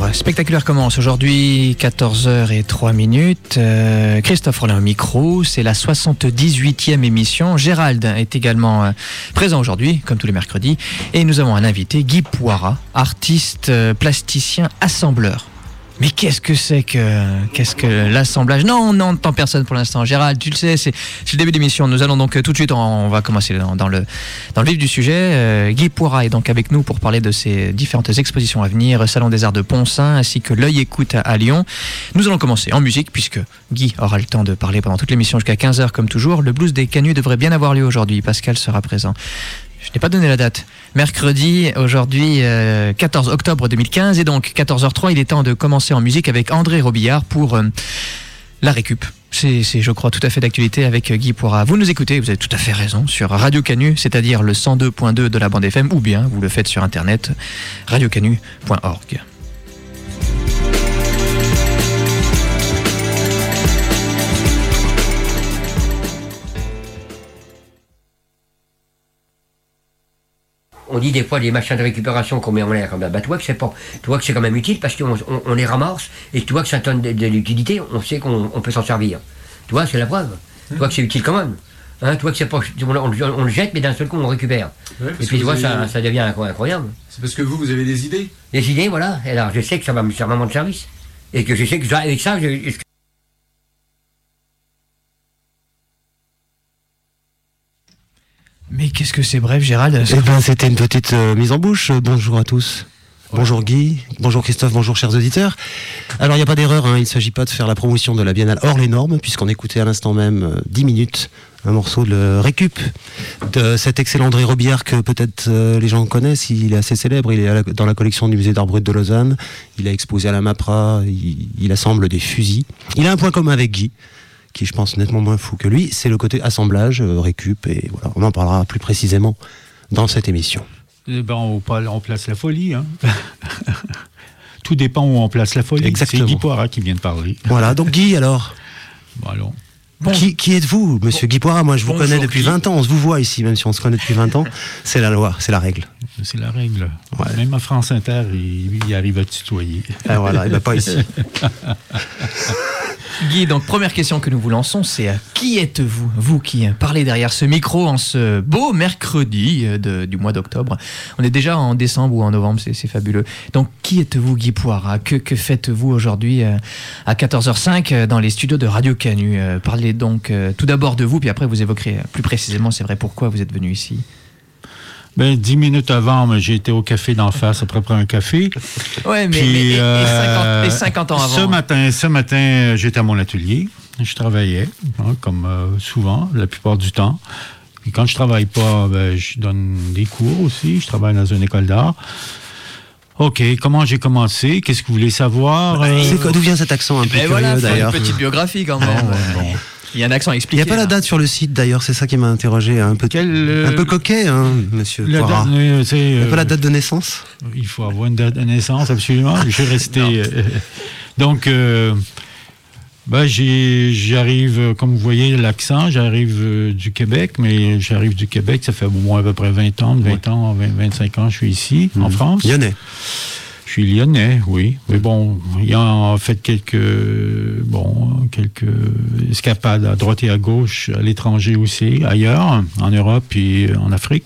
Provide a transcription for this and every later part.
octobre. Spectaculaire commence aujourd'hui, 14h03. Christophe Rollin au micro, c'est la 78e émission. Gérald est également présent aujourd'hui, comme tous les mercredis. Et nous avons un invité, Guy Poirat, artiste, plasticien, assembleur. Mais qu'est-ce que l'assemblage? Non, on n'entend personne pour l'instant. Gérald, tu le sais, c'est le début de l'émission. Nous allons donc tout de suite, on va commencer dans le vif du sujet. Guy Poirat est donc avec nous pour parler de ces différentes expositions à venir, Salon des Arts de Pont-Saint ainsi que l'Œil Écoute à Lyon. Nous allons commencer en musique puisque Guy aura le temps de parler pendant toute l'émission jusqu'à 15h comme toujours. Le blues des Canuts devrait bien avoir lieu aujourd'hui. Pascal sera présent. Je n'ai pas donné la date. Mercredi, aujourd'hui, 14 octobre 2015. Et donc, 14h03, il est temps de commencer en musique avec André Robillard pour la récup. C'est, je crois, tout à fait d'actualité avec Guy Poirat. Vous nous écoutez, vous avez tout à fait raison, sur Radio Canu, c'est-à-dire le 102.2 de la bande FM, ou bien vous le faites sur Internet, radiocanu.org. On dit des fois les machins de récupération qu'on met en l'air, bah, tu vois que c'est quand même utile parce qu'on les ramasse et tu vois que ça donne de l'utilité, on sait qu'on peut s'en servir. Tu vois, c'est la preuve. Tu vois que c'est utile quand même. Hein, tu vois que c'est pas, on le jette mais d'un seul coup on le récupère. Ouais, et puis tu vois, ça devient incroyable. C'est parce que vous avez des idées. Des idées, voilà. Et alors je sais que ça va me faire vraiment de service. Et que je sais que avec ça, Mais qu'est-ce que c'est bref, Gérald? C'était une petite mise en bouche. Bonjour à tous. Ouais. Bonjour Guy, bonjour Christophe, bonjour chers auditeurs. Alors il n'y a pas d'erreur, il ne s'agit pas de faire la promotion de la Biennale hors les normes, puisqu'on écoutait à l'instant même 10 minutes un morceau de récup de cet excellent André Robillard que peut-être les gens connaissent. Il est assez célèbre, il est dans la collection du musée d'art brut de Lausanne, il a exposé à la MAPRA, il assemble des fusils. Il a un point commun avec Guy, qui je pense nettement moins fou que lui, c'est le côté assemblage, récup, et voilà, on en parlera plus précisément dans cette émission. On place la folie, hein. Tout dépend où on place la folie. Exactement. C'est Guy Poirat qui vient de parler. Voilà, donc Guy alors. Bon, allons. Bon. Qui êtes-vous, monsieur Guy Poirat? Moi je vous connais depuis 20 ans, on se vous voit ici, même si on se connaît depuis 20 ans, c'est la loi, c'est la règle. C'est la règle. Ouais. Même à France Inter, il arrive à tutoyer. Ah, voilà, il va pas ici. Guy, donc première question que nous vous lançons, c'est qui êtes-vous? Vous qui parlez derrière ce micro en ce beau mercredi du mois d'octobre. On est déjà en décembre ou en novembre, c'est fabuleux. Donc qui êtes-vous, Guy Poirat? Que faites-vous aujourd'hui à 14h05 dans les studios de Radio Canu? Parlez donc tout d'abord de vous, puis après vous évoquerez plus précisément, c'est vrai, pourquoi vous êtes venu ici. 10 minutes avant, j'ai été au café d'en face après prendre un café. Ouais, mais 50 ans avant. Ce matin, j'étais à mon atelier. Je travaillais, comme souvent, la plupart du temps. Et quand je travaille pas, je donne des cours aussi. Je travaille dans une école d'art. OK, comment j'ai commencé? Qu'est-ce que vous voulez savoir? D'où vient cet accent un peu curieux, d'ailleurs? Une petite biographie quand même. Bon. Il y a un accent expliqué. Il n'y a pas la date sur le site d'ailleurs, c'est ça qui m'a interrogé. Un peu coquet, monsieur Poirat. Il n'y a pas la date de naissance? Il faut avoir une date de naissance, absolument. Je vais rester. Donc, j'arrive, comme vous voyez l'accent, j'arrive du Québec, mais j'arrive du Québec, ça fait au moins à peu près 20 ans, 25 ans, je suis ici, en France. Lyonnais. Je suis lyonnais, oui. Mais bon, il y a en fait quelques escapades à droite et à gauche, à l'étranger aussi, ailleurs, en Europe et en Afrique.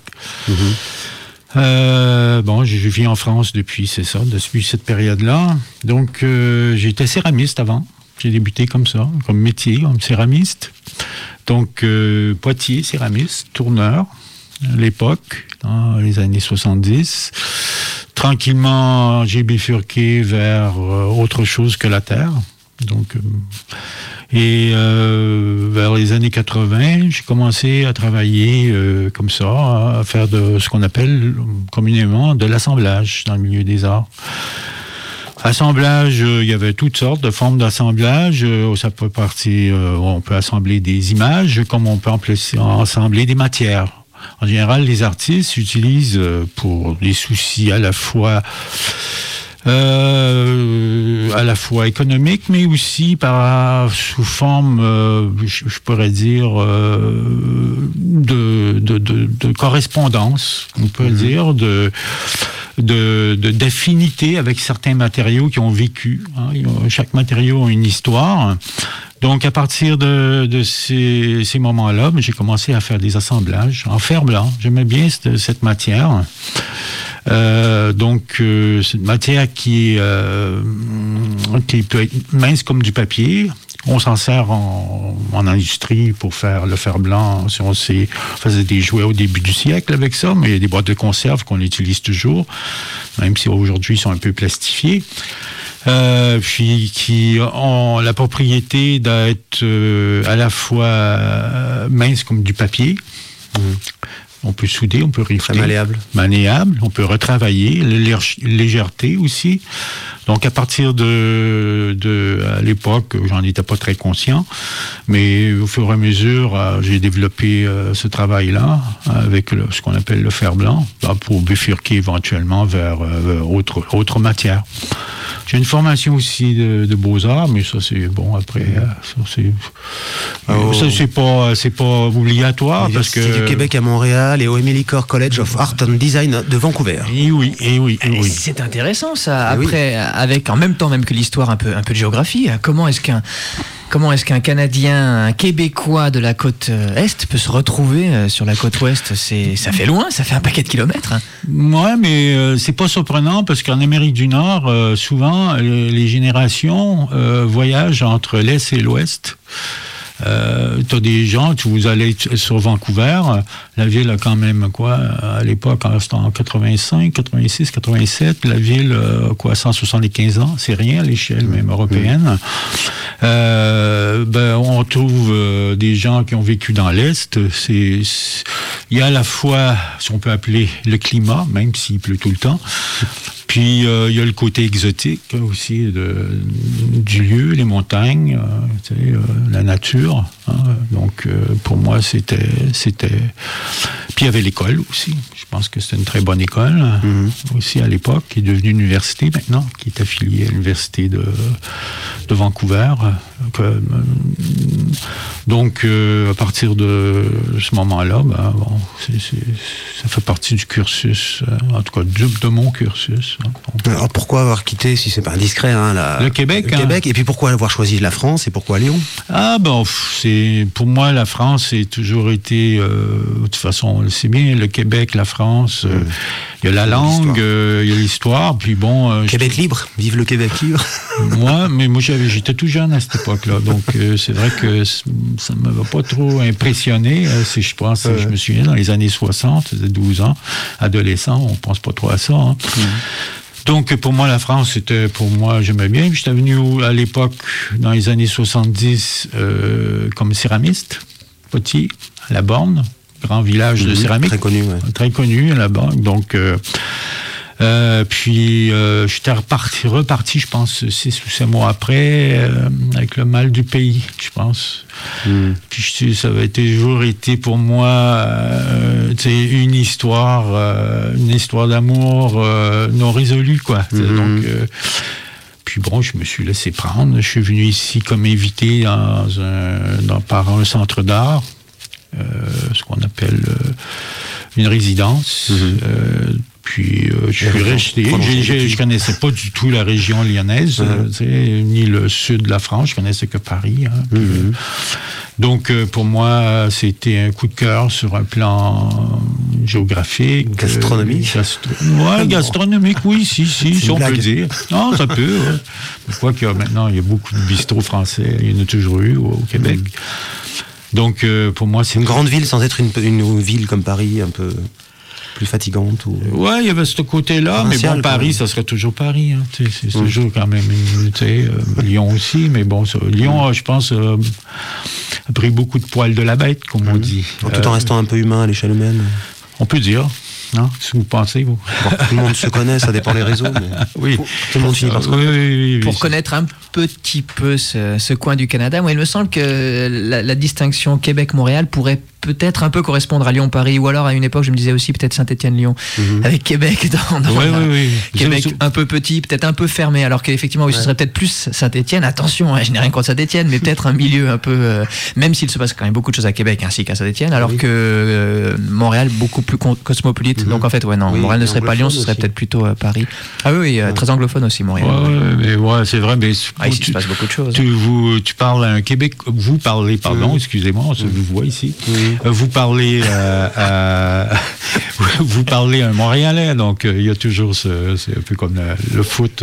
Je vis en France depuis cette période-là. Donc, j'étais céramiste avant. J'ai débuté comme ça, comme métier, comme céramiste. Donc, Poitiers, céramiste, tourneur, à l'époque, dans les années 70. Tranquillement, j'ai bifurqué vers autre chose que la terre. Donc, vers les années 80, j'ai commencé à travailler comme ça, à faire de ce qu'on appelle communément de l'assemblage dans le milieu des arts. Assemblage, il y avait toutes sortes de formes d'assemblage. Ça peut partir, on peut assembler des images, comme on peut assembler des matières. En général, les artistes utilisent pour des soucis à la fois À la fois économique, mais aussi sous forme, je pourrais dire, de correspondance, on peut dire, d'affinité avec certains matériaux qui ont vécu. Hein. Chaque matériau a une histoire. Donc, à partir de ces moments-là, j'ai commencé à faire des assemblages en fer blanc. J'aimais bien cette matière. C'est une matière qui peut être mince comme du papier. On s'en sert en industrie pour faire le fer blanc. On faisait des jouets au début du siècle avec ça, mais il y a des boîtes de conserve qu'on utilise toujours, même si aujourd'hui ils sont un peu plastifiés. Puis qui ont la propriété d'être à la fois mince comme du papier. On peut souder, on peut rifler. Malléable, on peut retravailler, légèreté aussi. Donc, à partir à l'époque, j'en étais pas très conscient, mais au fur et à mesure, j'ai développé ce travail-là avec ce qu'on appelle le fer blanc, pour bifurquer éventuellement vers autre matière. J'ai une formation aussi de beaux-arts, mais ça, c'est bon, après, c'est pas obligatoire. Parce que du Québec à Montréal et au Emily Corr College of Art and Design de Vancouver. Et oui. C'est intéressant, ça. Après, avec en même temps même que l'histoire, un peu de géographie. Comment est-ce qu'un Canadien, un Québécois de la côte Est peut se retrouver sur la côte Ouest? Ça fait loin, ça fait un paquet de kilomètres. Hein. Ouais, mais c'est pas surprenant parce qu'en Amérique du Nord, souvent, les générations voyagent entre l'Est et l'Ouest. T'as des gens, vous allez sur Vancouver, la ville a quand même à l'époque, en 85, 86, 87, la ville a 175 ans, c'est rien à l'échelle même européenne. On trouve des gens qui ont vécu dans l'Est. Il y a à la fois, si on peut appeler le climat, même s'il pleut tout le temps. Puis, il y a le côté exotique aussi du lieu, les montagnes, la nature. Hein. Donc, pour moi, c'était... Puis, il y avait l'école aussi. Je pense que c'était une très bonne école, aussi à l'époque, qui est devenue une université maintenant, qui est affiliée à l'université de Vancouver. Donc, à partir de ce moment-là, ça fait partie du cursus, en tout cas de mon cursus. Alors pourquoi avoir quitté, si c'est pas indiscret, le Québec, et puis pourquoi avoir choisi la France et pourquoi Lyon? Pour moi la France a toujours été, de toute façon on le sait bien, le Québec, la France, il y a la langue, il y a l'histoire, puis bon... Québec libre, vive le Québec libre. Moi j'étais tout jeune à cette époque-là, donc c'est vrai que ça ne m'avait pas trop impressionné, je me souviens, dans les années 60, 12 ans, adolescent, on pense pas trop à ça, hein. Donc, pour moi, la France, j'aimais bien. J'étais venu à l'époque, dans les années 70, comme céramiste, potier, à La Borne, grand village de céramique. Très connu, Très connu, à La Borne. Donc, puis, j'étais reparti, je pense, 6 ou 7 mois après, avec le mal du pays, je pense. Puis, ça avait toujours été pour moi une histoire d'amour non résolue, quoi. Donc, puis bon, je me suis laissé prendre. Je suis venu ici comme invité par un centre d'art, ce qu'on appelle une résidence. Puis je suis resté. Je connaissais pas du tout la région lyonnaise, ni le sud de la France. Je connaissais que Paris. Hein, donc pour moi, c'était un coup de cœur sur un plan géographique, gastronomique. Gastronomique, oui, si on peut dire. Non, ça peut. Ouais. Je crois qu'il maintenant il y a beaucoup de bistrots français. Il y en a toujours eu au Québec. Donc pour moi, c'est une grande ville sans être une ville comme Paris, un peu plus fatigante Ouais, il y avait ce côté-là, mais bon, Paris, ça serait toujours Paris. Hein, c'est toujours quand même, Lyon aussi, mais bon, Lyon, je pense, a pris beaucoup de poils de la bête, comme on dit. Tout en restant un peu humain à l'échelle humaine. On peut dire. Non, qu'est-ce que vous pensez, vous? Bon, tout le monde se connaît, ça dépend des réseaux. Mais oui. Tout le monde finit par se connaître. Oui, pour connaître un petit peu ce coin du Canada, moi, il me semble que la distinction Québec-Montréal pourrait peut-être un peu correspondre à Lyon-Paris, ou alors à une époque, je me disais aussi peut-être Saint-Étienne-Lyon, avec Québec Oui. Québec un peu petit, peut-être un peu fermé, alors qu'effectivement, oui, ce serait peut-être plus Saint-Étienne. Attention, je n'ai rien contre Saint-Étienne, mais peut-être un milieu un peu, même s'il se passe quand même beaucoup de choses à Québec ainsi qu'à Saint-Étienne, alors que Montréal, beaucoup plus cosmopolite. Donc en fait, Montréal ne serait pas Lyon, ce serait peut-être plutôt Paris. Ah oui, très anglophone aussi, Montréal. C'est vrai, mais ici, il se passe beaucoup de choses. Tu parles à un Québec, vous parlez, excusez-moi, on se voit ici. Vous parlez vous parlez un Montréalais, donc il y a toujours c'est un peu comme le foot.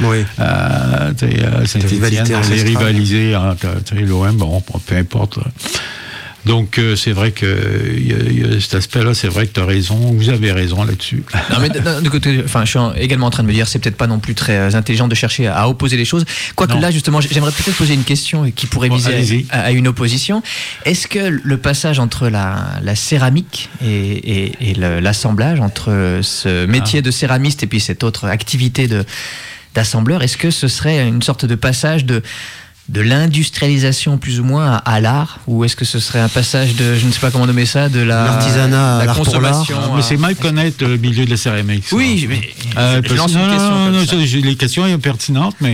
Saint-Étienne, les rivaliser entre l'OM, peu importe. Donc, c'est vrai que y a cet aspect-là, c'est vrai que tu as raison, vous avez raison là-dessus. Non, mais de côté, je suis également en train de me dire, c'est peut-être pas non plus très intelligent de chercher à opposer les choses. Quoique là, justement, j'aimerais peut-être poser une question qui pourrait viser à une opposition. Est-ce que le passage entre la céramique et l'assemblage, entre ce métier de céramiste et puis cette autre activité d'assembleur, est-ce que ce serait une sorte de passage de l'industrialisation plus ou moins à l'art, ou est-ce que ce serait un passage de, je ne sais pas comment nommer ça, de l'artisanat à la consommation mais c'est mal connaître le milieu de la céramque. Oui, mais je lance une question. Les questions sont pertinentes, mais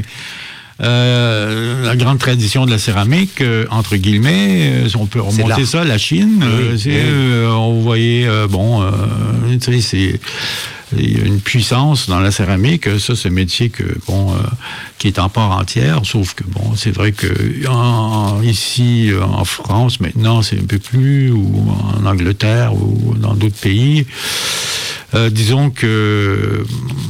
la grande tradition de la céramique, entre guillemets, on peut remonter ça à la Chine. On voyait, c'est... Il y a une puissance dans la céramique, ça c'est un métier qui est en part entière, sauf que c'est vrai que ici en France maintenant c'est un peu plus, ou en Angleterre ou dans d'autres pays, disons que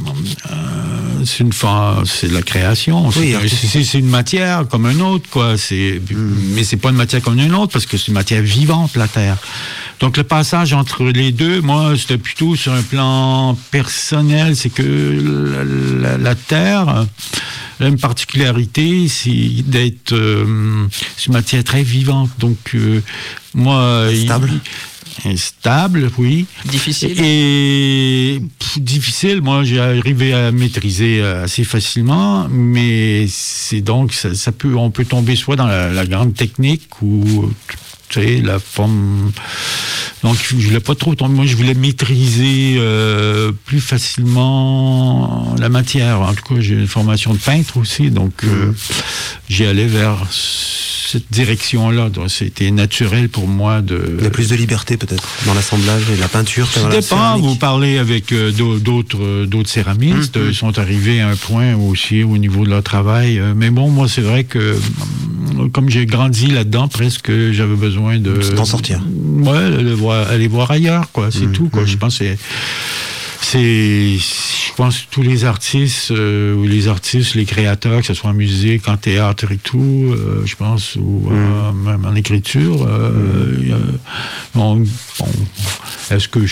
c'est de la création, c'est une matière comme une autre, quoi. Mais c'est pas une matière comme une autre parce que c'est une matière vivante, la terre. Donc le passage entre les deux, moi, c'était plutôt sur un plan personnel, c'est que la terre, une particularité, c'est d'être une matière très vivante. Donc moi, stable, oui. Difficile. Et difficile, moi j'ai arrivé à maîtriser assez facilement, mais c'est donc on peut tomber soit dans la grande technique ou la forme. Donc je voulais pas trop tomber. Moi je voulais maîtriser plus facilement la matière. En tout cas, j'ai une formation de peintre aussi, donc j'y allais vers cette direction-là. Donc, c'était naturel pour moi Il y a plus de liberté peut-être dans l'assemblage et la peinture. Ça dépend. Vous parlez avec d'autres céramistes. Ils sont arrivés à un point aussi au niveau de leur travail. Mais moi, c'est vrai que comme j'ai grandi là-dedans, presque, j'avais besoin d'en sortir. Aller voir ailleurs, quoi. C'est tout, quoi. Je pense que je pense que tous les artistes, les créateurs, que ce soit en musique, en théâtre et tout, je pense, ou même en écriture, est-ce que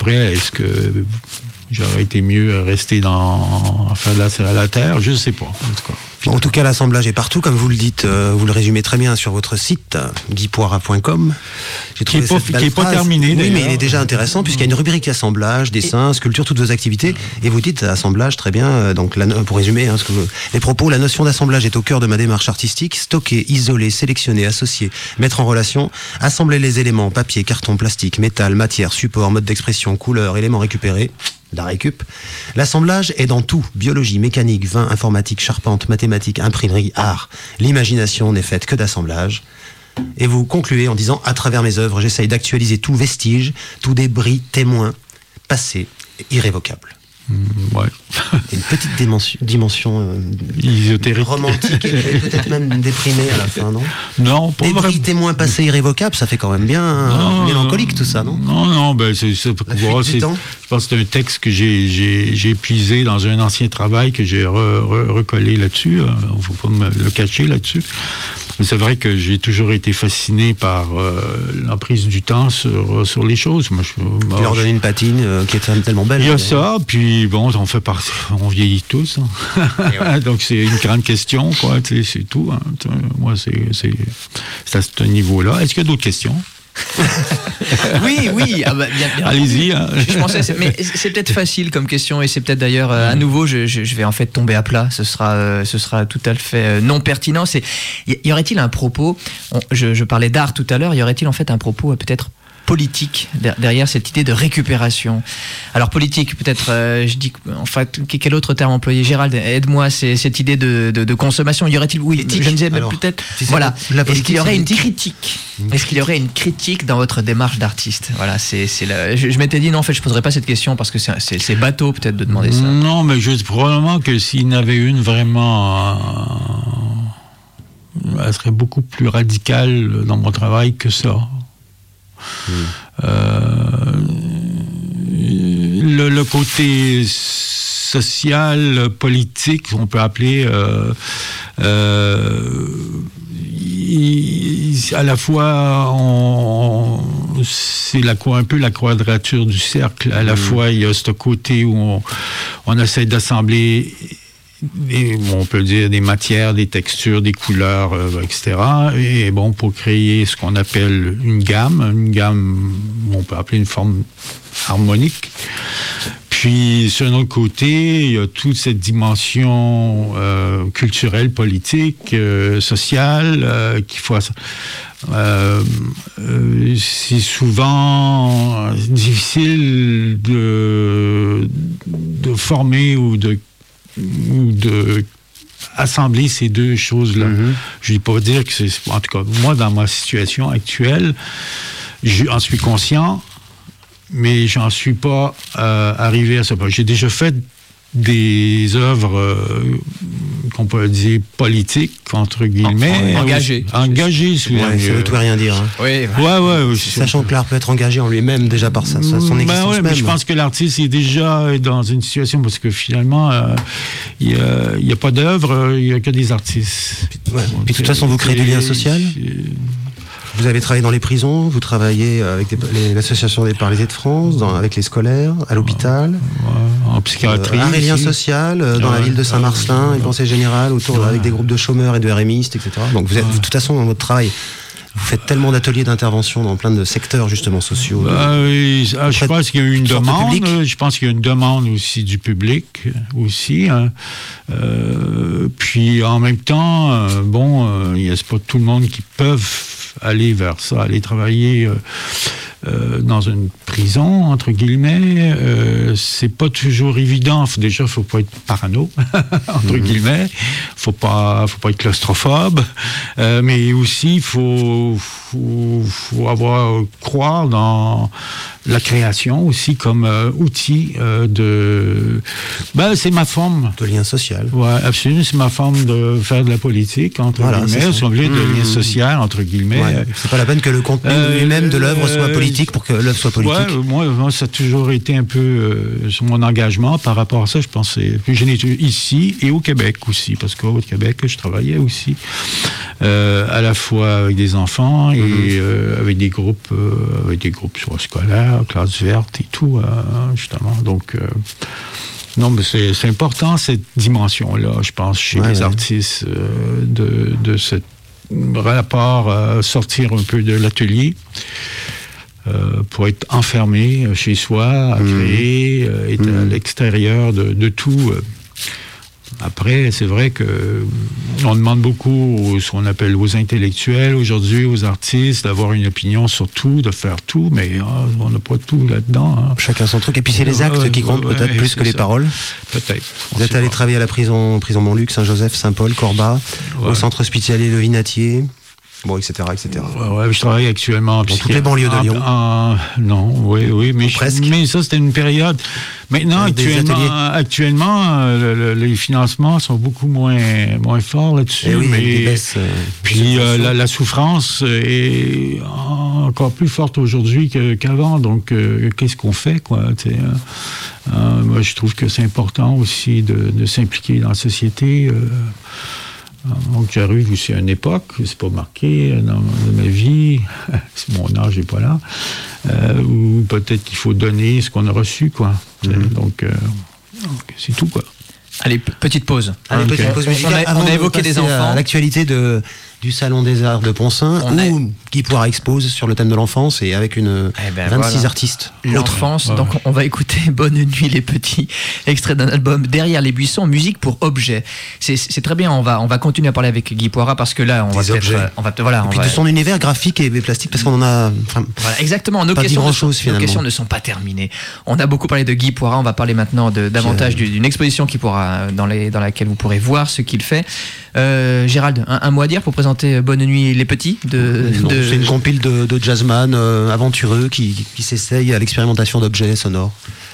j'aurais été mieux à rester à faire la terre? Je ne sais pas, en tout cas. En tout cas, l'assemblage est partout, comme vous le dites, vous le résumez très bien sur votre site, guypoira.com. Qui n'est pas terminé, oui, mais il est déjà intéressant, puisqu'il y a une rubrique assemblage, dessin, sculpture, toutes vos activités, et vous dites assemblage, très bien, donc pour résumer les propos, la notion d'assemblage est au cœur de ma démarche artistique, stocker, isoler, sélectionner, associer, mettre en relation, assembler les éléments, papier, carton, plastique, métal, matière, support, mode d'expression, couleur, éléments récupérés, la récup. L'assemblage est dans tout, biologie, mécanique, vin, informatique, charpente, mathématiques, imprimerie, art. L'imagination n'est faite que d'assemblage. Et vous concluez en disant, à travers mes œuvres, j'essaye d'actualiser tout vestige, tout débris, témoin, passé, irrévocable. Ouais. Une petite dimension ésotérique, romantique et peut-être même déprimée à la fin, non? Non, pas débris, vraiment. Témoin, passé, irrévocable, ça fait quand même bien mélancolique tout ça, non? Non, je pense que c'est un texte que j'ai épuisé dans un ancien travail que j'ai recollé là-dessus. Il ne faut pas me le cacher là-dessus. Mais c'est vrai que j'ai toujours été fasciné par l'emprise du temps sur les choses. Moi, tu leur donner une patine qui est tellement belle. Il y a ça, puis on fait partie, on vieillit tous. Hein. Ouais. Donc c'est une grande question, quoi. C'est tout. Hein. Moi, c'est à ce niveau-là. Est-ce qu'il y a d'autres questions? Oui. Bien. Allez-y. Hein. Je pensais, mais c'est peut-être facile comme question, et c'est peut-être d'ailleurs à nouveau, je vais en fait tomber à plat. Ce sera tout à fait non pertinent. Y aurait-il un propos? Je parlais d'art tout à l'heure. Y aurait-il en fait un propos peut-être politique derrière cette idée de récupération. Alors politique, peut-être, je dis, en fait, quel autre terme employé? Gérald, aide-moi, c'est cette idée de consommation. Y aurait-il, oui, Éthique. je ne disais Alors, peut-être, voilà. Est-ce qu'il y aurait une critique? Est-ce qu'il y aurait une critique dans votre démarche d'artiste? Voilà, je m'étais dit non, en fait, je poserais pas cette question parce que c'est bateau peut-être de demander ça. Non, mais probablement que s'il y en avait une vraiment, elle serait beaucoup plus radicale dans mon travail que ça. Le côté social, politique, on peut appeler, à la fois, c'est un peu la quadrature du cercle. À la fois, il y a ce côté où on essaie d'assembler, on peut dire des matières, des textures, des couleurs, etc. Et bon, pour créer ce qu'on appelle une gamme, on peut appeler une forme harmonique. Puis, sur un autre côté, il y a toute cette dimension culturelle, politique, sociale, qu'il faut... c'est souvent difficile de former ou de assembler ces deux choses-là. Je ne vais pas dire que c'est... En tout cas, moi, dans ma situation actuelle, j'en suis conscient, mais j'en suis pas arrivé à ce point. J'ai déjà fait des œuvres qu'on peut dire politiques, entre guillemets. Engagées. Engagées, ça veut tout et rien dire. Hein. Oui. Ouais. Sachant que l'art peut être engagé en lui-même déjà par son existence même. Mais je pense que l'artiste est déjà dans une situation parce que finalement, il n'y a pas d'œuvre, il n'y a que des artistes. Puis de toute façon, vous créez du lien social. Vous avez travaillé dans les prisons, vous travaillez avec l'association des paralysés de France, avec les scolaires, à l'hôpital, en psychiatrie. Art et lien social, dans la ville de Saint-Marcelin, une pensée générale, avec des groupes de chômeurs et de RMistes, etc. Donc vous êtes, de toute façon, dans votre travail, vous faites tellement d'ateliers d'intervention dans plein de secteurs, justement, sociaux. Je pense qu'il y a eu une demande. Je pense qu'il y a une demande aussi du public, aussi. Hein. Puis, en même temps, c'est pas tout le monde qui peut aller vers ça, aller travailler dans une prison, entre guillemets. C'est pas toujours évident. Déjà, faut pas être parano, entre guillemets. Faut pas être claustrophobe. Mais aussi, faut croire dans la création aussi comme outil c'est ma forme de lien social. Ouais, absolument, c'est ma forme de faire de la politique, entre guillemets. C'est obligé de lien social, entre guillemets. Ouais, c'est pas la peine que le contenu lui-même de l'œuvre soit politique pour que l'œuvre soit politique. Ouais, moi, ça a toujours été un peu sur mon engagement par rapport à ça. Je pensais que j'en ai ici et au Québec aussi, parce qu'au Québec, je travaillais aussi à la fois avec des enfants et avec des groupes soit scolaires, classe verte et tout, justement. Donc, non, mais c'est important cette dimension-là, je pense, chez les artistes, de ce rapport, sortir un peu de l'atelier pour être enfermé chez soi, à créer, être à l'extérieur de tout. Après, c'est vrai que on demande beaucoup ce qu'on appelle aux intellectuels aujourd'hui, aux artistes, d'avoir une opinion sur tout, de faire tout, mais on n'a pas tout là-dedans. Hein. Chacun son truc. Et puis c'est les actes qui comptent peut-être plus que les paroles. Peut-être. Vous êtes allé travailler à la prison Montluc, Saint-Joseph, Saint-Paul, Corbat, au centre hospitalier Le Vinatier. Bon, etc. Ouais, je travaille actuellement dans toutes les banlieues de Lyon. Non, oui, mais ça c'était une période. Maintenant, actuellement, les financements sont beaucoup moins forts là-dessus. Puis la souffrance est encore plus forte aujourd'hui qu'avant. Donc, qu'est-ce qu'on fait, quoi? Moi, je trouve que c'est important aussi de s'impliquer dans la société. Donc, j'arrive aussi à une époque, c'est pas marqué dans ma vie, mon âge n'est pas là, où peut-être qu'il faut donner ce qu'on a reçu, quoi. Donc, c'est tout, quoi. Allez, petite pause. Petite pause musicale. On a évoqué des enfants. L'actualité de du Salon des Arts de Poncin, où Guy Poirat expose sur le thème de l'enfance et avec 26 artistes. L'enfance, donc on va écouter Bonne nuit les petits, extrait d'un album Derrière les buissons, musique pour objets. C'est très bien, on va continuer à parler avec Guy Poirat parce que là, on va peut-être... Et puis de son univers graphique et plastique, parce qu'on en a... Voilà, exactement, nos questions ne sont pas terminées. On a beaucoup parlé de Guy Poirat, on va parler maintenant davantage d'une exposition dans laquelle vous pourrez voir ce qu'il fait. Gérald, un mot à dire pour présenter Bonne nuit les petits C'est une compile de jazzman aventureux qui s'essaye à l'expérimentation d'objets sonores.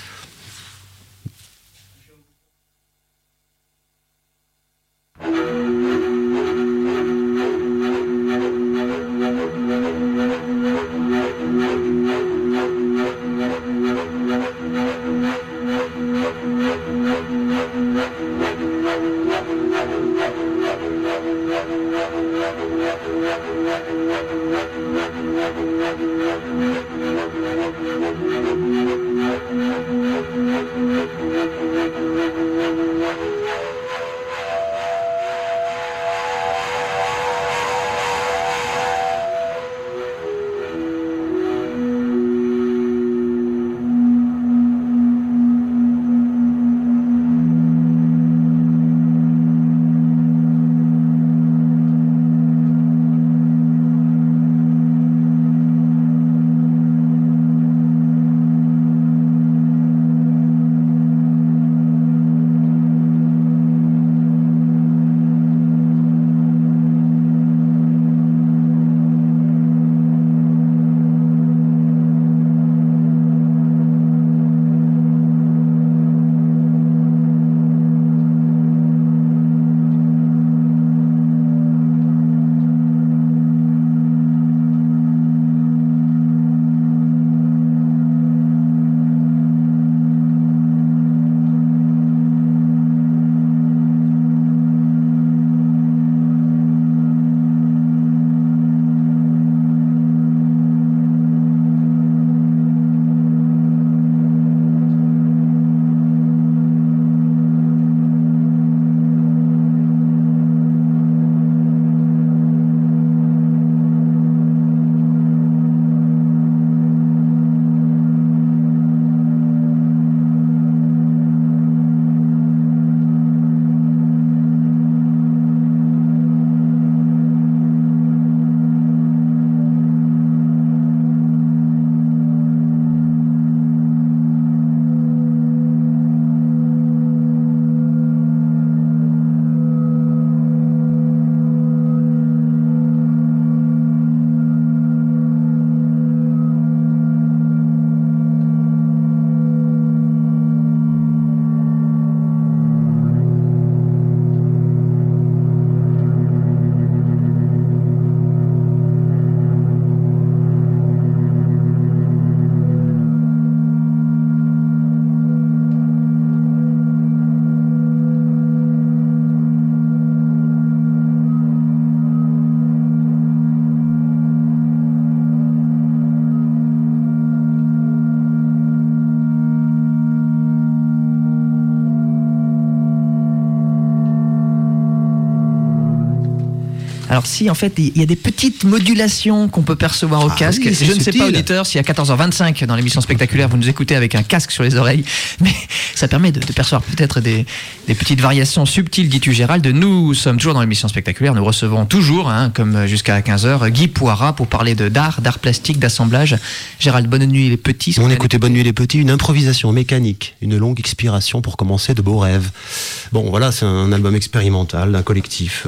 Alors si, en fait, il y a des petites modulations qu'on peut percevoir au casque. Oui, je ne sais subtil. pas, auditeur, si à 14h25 dans l'émission spectaculaire, vous nous écoutez avec un casque sur les oreilles, mais ça permet de percevoir peut-être des petites variations subtiles, dis-tu Gérald. Nous sommes toujours dans l'émission spectaculaire, nous recevons toujours, comme jusqu'à 15h, Guy Poirat pour parler d'art plastique, d'assemblage. Gérald, Bonne nuit les petits. On écoutait Bonne nuit les petits, une improvisation mécanique, une longue expiration pour commencer de beaux rêves. Bon voilà, c'est un album expérimental d'un collectif,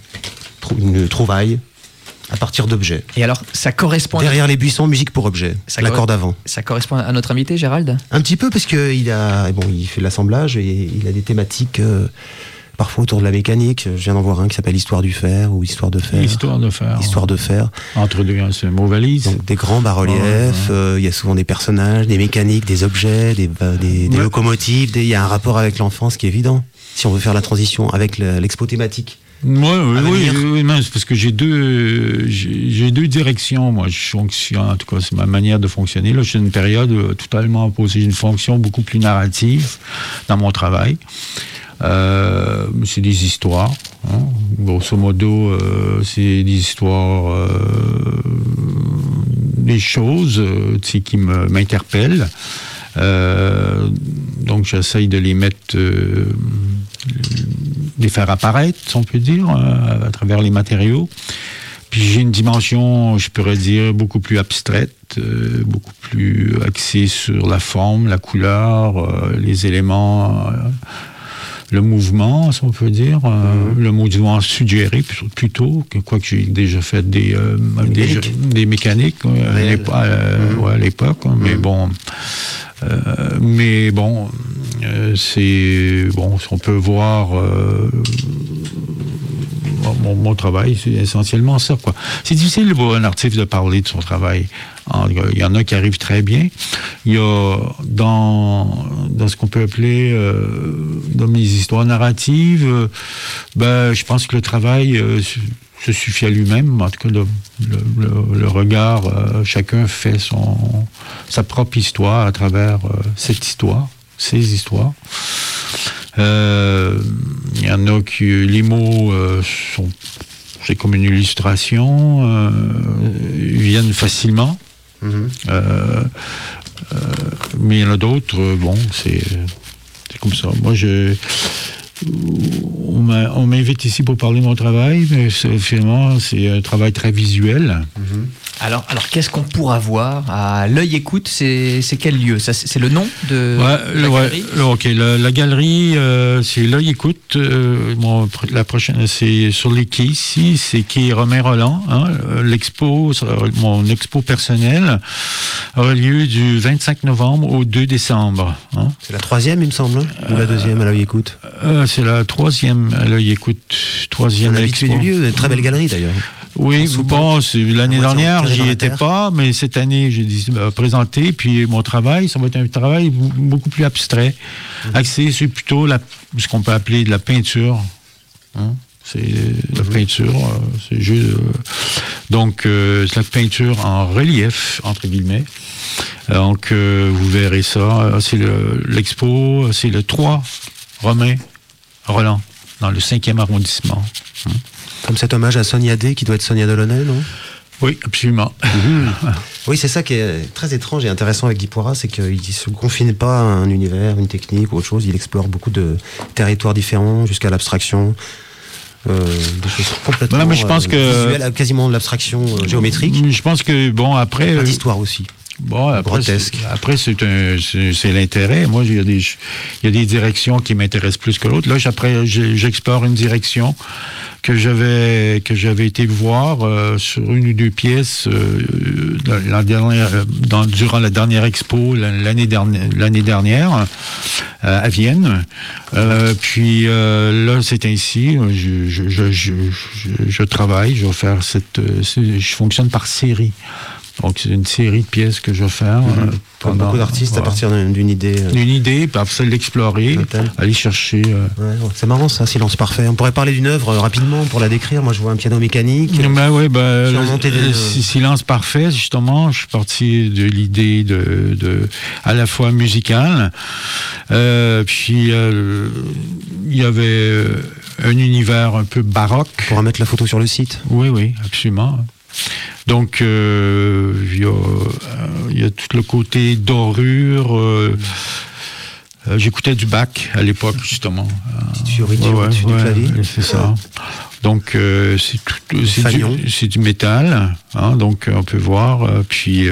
une trouvaille à partir d'objets. Et alors, ça correspond... Derrière les buissons, musique pour objets, l'accord d'avant. Ça correspond à notre invité, Gérald ? Un petit peu, parce qu'il il fait de l'assemblage et il a des thématiques parfois autour de la mécanique. Je viens d'en voir un qui s'appelle Histoire du fer ou Histoire de fer. Histoire de fer. Histoire de fer. Entre deux mots valises. Donc des grands bas-reliefs, il y a souvent des personnages, des mécaniques, des objets, des locomotives. Il y a un rapport avec l'enfance qui est évident, si on veut faire la transition avec l'expo thématique. Oui, non, c'est parce que j'ai deux directions. Moi, je fonctionne, en tout cas, c'est ma manière de fonctionner. Là, je suis dans une période totalement opposée. J'ai une fonction beaucoup plus narrative dans mon travail. C'est des histoires. Hein. Grosso modo, c'est des histoires, des choses qui m'interpellent. Donc j'essaye de les mettre, les faire apparaître, si on peut dire, à travers les matériaux. Puis j'ai une dimension, je pourrais dire, beaucoup plus abstraite, beaucoup plus axée sur la forme, la couleur, les éléments, le mouvement, si on peut dire, le mouvement suggéré plutôt, quoique j'ai déjà fait des mécaniques à l'époque, hein, mais bon, c'est bon, on peut voir mon travail, c'est essentiellement ça, quoi. C'est difficile pour un artiste de parler de son travail. Il y en a qui arrivent très bien. Il y a dans ce qu'on peut appeler dans mes histoires narratives, je pense que le travail se suffit à lui-même. En tout cas, le regard, chacun fait sa propre histoire à travers cette histoire, ces histoires. Il y en a qui, les mots c'est comme une illustration, ils viennent facilement. Mais il y en a d'autres, c'est comme ça. Moi, on m'invite ici pour parler de mon travail, mais finalement, c'est un travail très visuel. Alors qu'est-ce qu'on pourra voir à l'œil écoute? C'est quel lieu? Ça, c'est le nom de la galerie? Ok, la galerie, c'est l'œil écoute. La prochaine, c'est sur les quais ici, c'est quai Romain Rolland. Hein, mon expo personnelle aura lieu du 25 novembre au 2 décembre. Hein. C'est la 3e, il me semble, ou la 2e à l'œil écoute? C'est la 3e à l'œil écoute. 3e expo. Du lieu, une très belle galerie d'ailleurs. Oui, l'année dernière, j'y étais pas, mais cette année, j'ai présenté, puis mon travail, ça va être un travail beaucoup plus abstrait, axé sur plutôt ce qu'on peut appeler de la peinture. Hein? C'est la peinture, c'est juste... donc, c'est la peinture en relief, entre guillemets. Donc, vous verrez ça. C'est l'expo, c'est le 3 Romain Rolland, dans le 5e arrondissement. Comme cet hommage à Sonia D, qui doit être Sonia Delaunay, non? Oui, absolument. Oui, c'est ça qui est très étrange et intéressant avec Guy Poirat, c'est qu'il ne se confine pas à un univers, une technique ou autre chose. Il explore beaucoup de territoires différents, jusqu'à l'abstraction. Des choses complètement voilà, mais je pense visuelles, quasiment de l'abstraction géométrique. Je pense que, après... Pas d'histoire aussi. Grotesque. Après, c'est l'intérêt. Moi, il y a des directions qui m'intéressent plus que l'autre. Là, j'explore une direction que j'avais été voir sur une ou deux pièces durant la dernière expo l'année dernière à Vienne. Puis là, c'est ainsi. Je travaille. Je vais faire je fonctionne par série. Donc, c'est une série de pièces que je vais faire. Comme beaucoup d'artistes, à partir d'une idée. D'une idée, puis après ça, l'explorer, aller chercher. C'est marrant, ça, Silence Parfait. On pourrait parler d'une œuvre rapidement pour la décrire. Moi, je vois un piano mécanique. Silence Parfait, justement, je suis parti de l'idée de à la fois musicale. Puis, il y avait un univers un peu baroque. On pourra mettre la photo sur le site. Oui, absolument. Donc, il y a tout le côté dorure. J'écoutais du Bach à l'époque, justement. Petite fioriture au-dessus du clavier. C'est ça. Donc, c'est du métal. Hein, donc, on peut voir. Puis,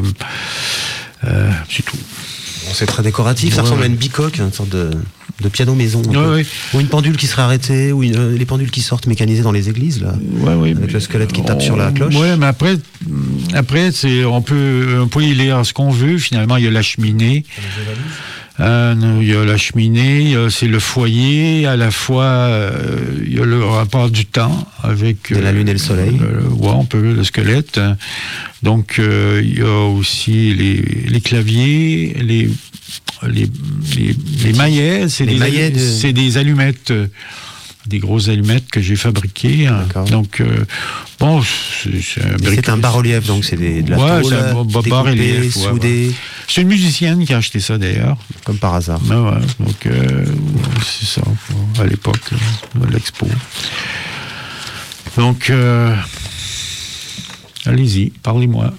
c'est tout. Bon, c'est très décoratif. Ça ressemble à une bicoque, une sorte de piano maison. Ou une pendule qui serait arrêtée, ou les pendules qui sortent mécanisées dans les églises, là. Avec le squelette qui tape sur la cloche. Oui, mais après on peut y lire ce qu'on veut. Finalement, il y a la cheminée. Il y a la cheminée, c'est le foyer, à la fois il y a le rapport du temps avec la lune et le soleil. On peut le squelette. Donc il y a aussi les claviers, les maillets, c'est des allumettes. des grosses allumettes que j'ai fabriquées. D'accord. Donc, bon, c'est un bas-relief, donc c'est de la ouais, tôle, c'est un bas-relief, soudé. C'est une musicienne qui a acheté ça d'ailleurs. Comme par hasard. Ouais, ouais. Donc, c'est ça, à l'époque de l'expo. Donc, allez-y, parlez-moi.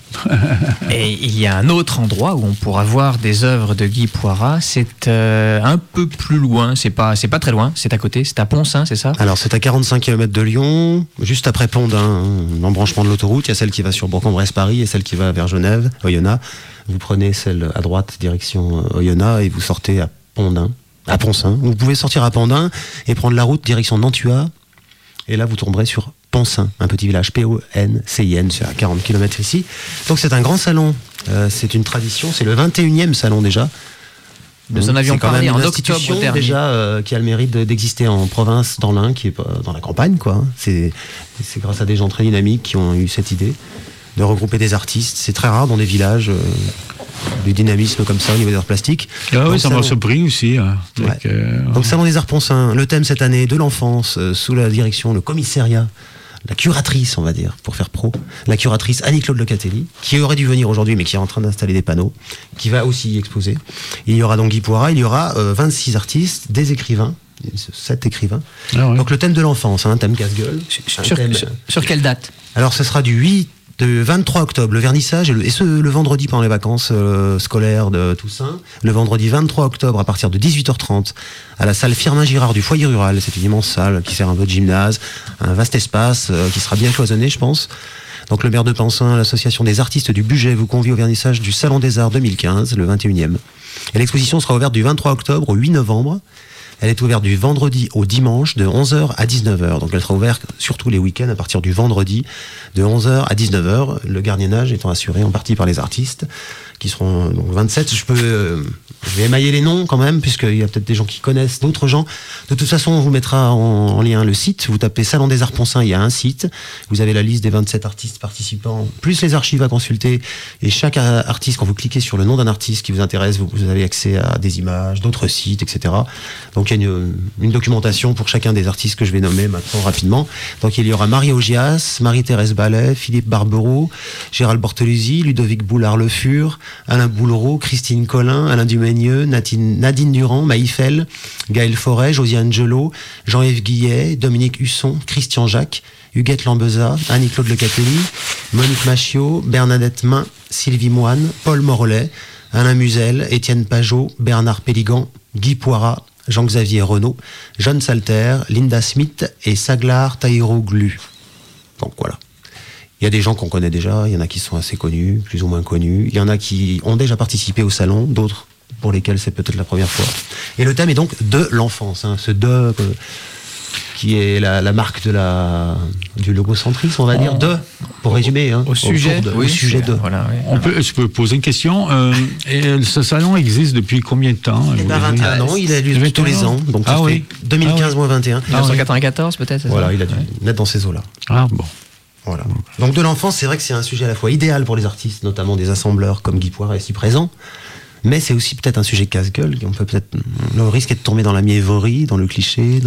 Et il y a un autre endroit où on pourra voir des œuvres de Guy Poirat. C'est un peu plus loin. C'est pas très loin. C'est à côté. C'est à Poncin, c'est ça? Alors, c'est à 45 km de Lyon, juste après Pondin, l'embranchement de l'autoroute. Il y a celle qui va sur Bourg-en-Bresse-Paris et celle qui va vers Genève, Oyonnax. Vous prenez celle à droite, direction Oyonnax, et vous sortez à Pondin, à Poncin. Vous pouvez sortir à Pondin et prendre la route direction Nantua. Et là, vous tomberez sur Poncin, un petit village, P-O-N-C-I-N, c'est à 40 km ici. Donc c'est un grand salon, c'est une tradition, c'est le 21e salon déjà. Nous en avions parlé en octobre dernier. Déjà, qui a le mérite d'exister en province, dans l'Ain, qui est dans la campagne, quoi. C'est grâce à des gens très dynamiques qui ont eu cette idée de regrouper des artistes. C'est très rare dans des villages, du dynamisme comme ça au niveau des arts plastiques. Ah oui, ça m'a surpris aussi. Hein. Donc Salon des Arts Poncin, le thème cette année de l'enfance, sous la direction, le commissariat, la curatrice, on va dire, pour faire pro, la curatrice Annie-Claude Locatelli, qui aurait dû venir aujourd'hui, mais qui est en train d'installer des panneaux, qui va aussi y exposer. Il y aura donc Guy Poirat, il y aura 26 artistes, des écrivains, 7 écrivains. Ah ouais. Donc le thème de l'enfance, un thème casse-gueule. Sur quelle date? Alors ce sera du 23 octobre, le vernissage, le vendredi pendant les vacances scolaires de Toussaint, le vendredi 23 octobre à partir de 18h30 à la salle Firmin Girard du foyer rural. C'est une immense salle qui sert un peu de gymnase, un vaste espace qui sera bien cloisonné, je pense. Donc le maire de Poncin, l'association des artistes du budget vous convie au vernissage du Salon des Arts 2015, le 21e. Et l'exposition sera ouverte du 23 octobre au 8 novembre. Elle est ouverte du vendredi au dimanche de 11h à 19h. Donc elle sera ouverte surtout les week-ends à partir du vendredi de 11h à 19h. Le gardiennage étant assuré en partie par les artistes qui seront donc 27. Je vais émailler les noms quand même, puisqu'il y a peut-être des gens qui connaissent, d'autres gens. De toute façon, on vous mettra en lien le site. Vous tapez Salon des Arts Poncin, il y a un site. Vous avez la liste des 27 artistes participants, plus les archives à consulter. Et chaque artiste, quand vous cliquez sur le nom d'un artiste qui vous intéresse, vous avez accès à des images, d'autres sites, etc. Donc il y a une documentation pour chacun des artistes que je vais nommer maintenant rapidement. Donc il y aura Marie Augias, Marie-Thérèse Ballet, Philippe Barbereau, Gérald Bortoluzzi, Ludovic Boulard-Le Fur, Alain Boulereau, Christine Collin, Alain Dumaigneux, Nadine Durand, Maïfel, Gaël Forêt, Josiane Gelot, Jean-Yves Guillet, Dominique Husson, Christian Jacques, Huguette Lambeza, Annie-Claude Locatelli, Monique Machiot, Bernadette Main, Sylvie Moine, Paul Morellet, Alain Musel, Étienne Pajot, Bernard Péligan, Guy Poirat, Jean-Xavier Renaud, Jeanne Salter, Linda Smith et Saglar Taïro-Glu. Donc voilà. Il y a des gens qu'on connaît déjà, il y en a qui sont assez connus, plus ou moins connus. Il y en a qui ont déjà participé au salon, d'autres pour lesquels c'est peut-être la première fois. Et le thème est donc de l'enfance, hein, ce de qui est la marque du logocentrisme, on va dire, pour résumer. Hein, au sujet de. Voilà, oui. Je peux poser une question. Ce salon existe depuis combien de temps? 21 ans, il a lieu tous les ans. Donc ça fait 2015-21. 1994 peut-être? Voilà, il a dû naître dans ces eaux-là. Ah bon. Voilà. Donc de l'enfance, c'est vrai que c'est un sujet à la fois idéal pour les artistes, notamment des assembleurs comme Guy Poirat ici présent, mais c'est aussi peut-être un sujet casse-gueule. Le risque est de tomber dans la mièvrerie, dans le cliché,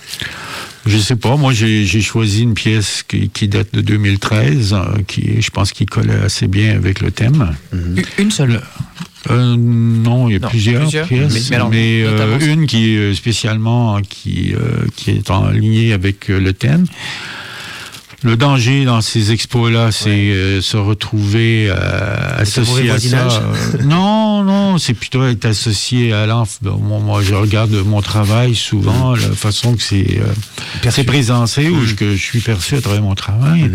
Je sais pas, moi j'ai choisi une pièce qui date de 2013, je pense qu'il collait assez bien avec le thème. Une seule? Non, il y a plusieurs pièces, mais une qui est spécialement qui est en ligne avec le thème. Le danger dans ces expos-là, c'est se retrouver associé à ça. Non, c'est plutôt être associé à moi, je regarde mon travail souvent, la façon que c'est présenté, ou que je suis perçu à travers mon travail.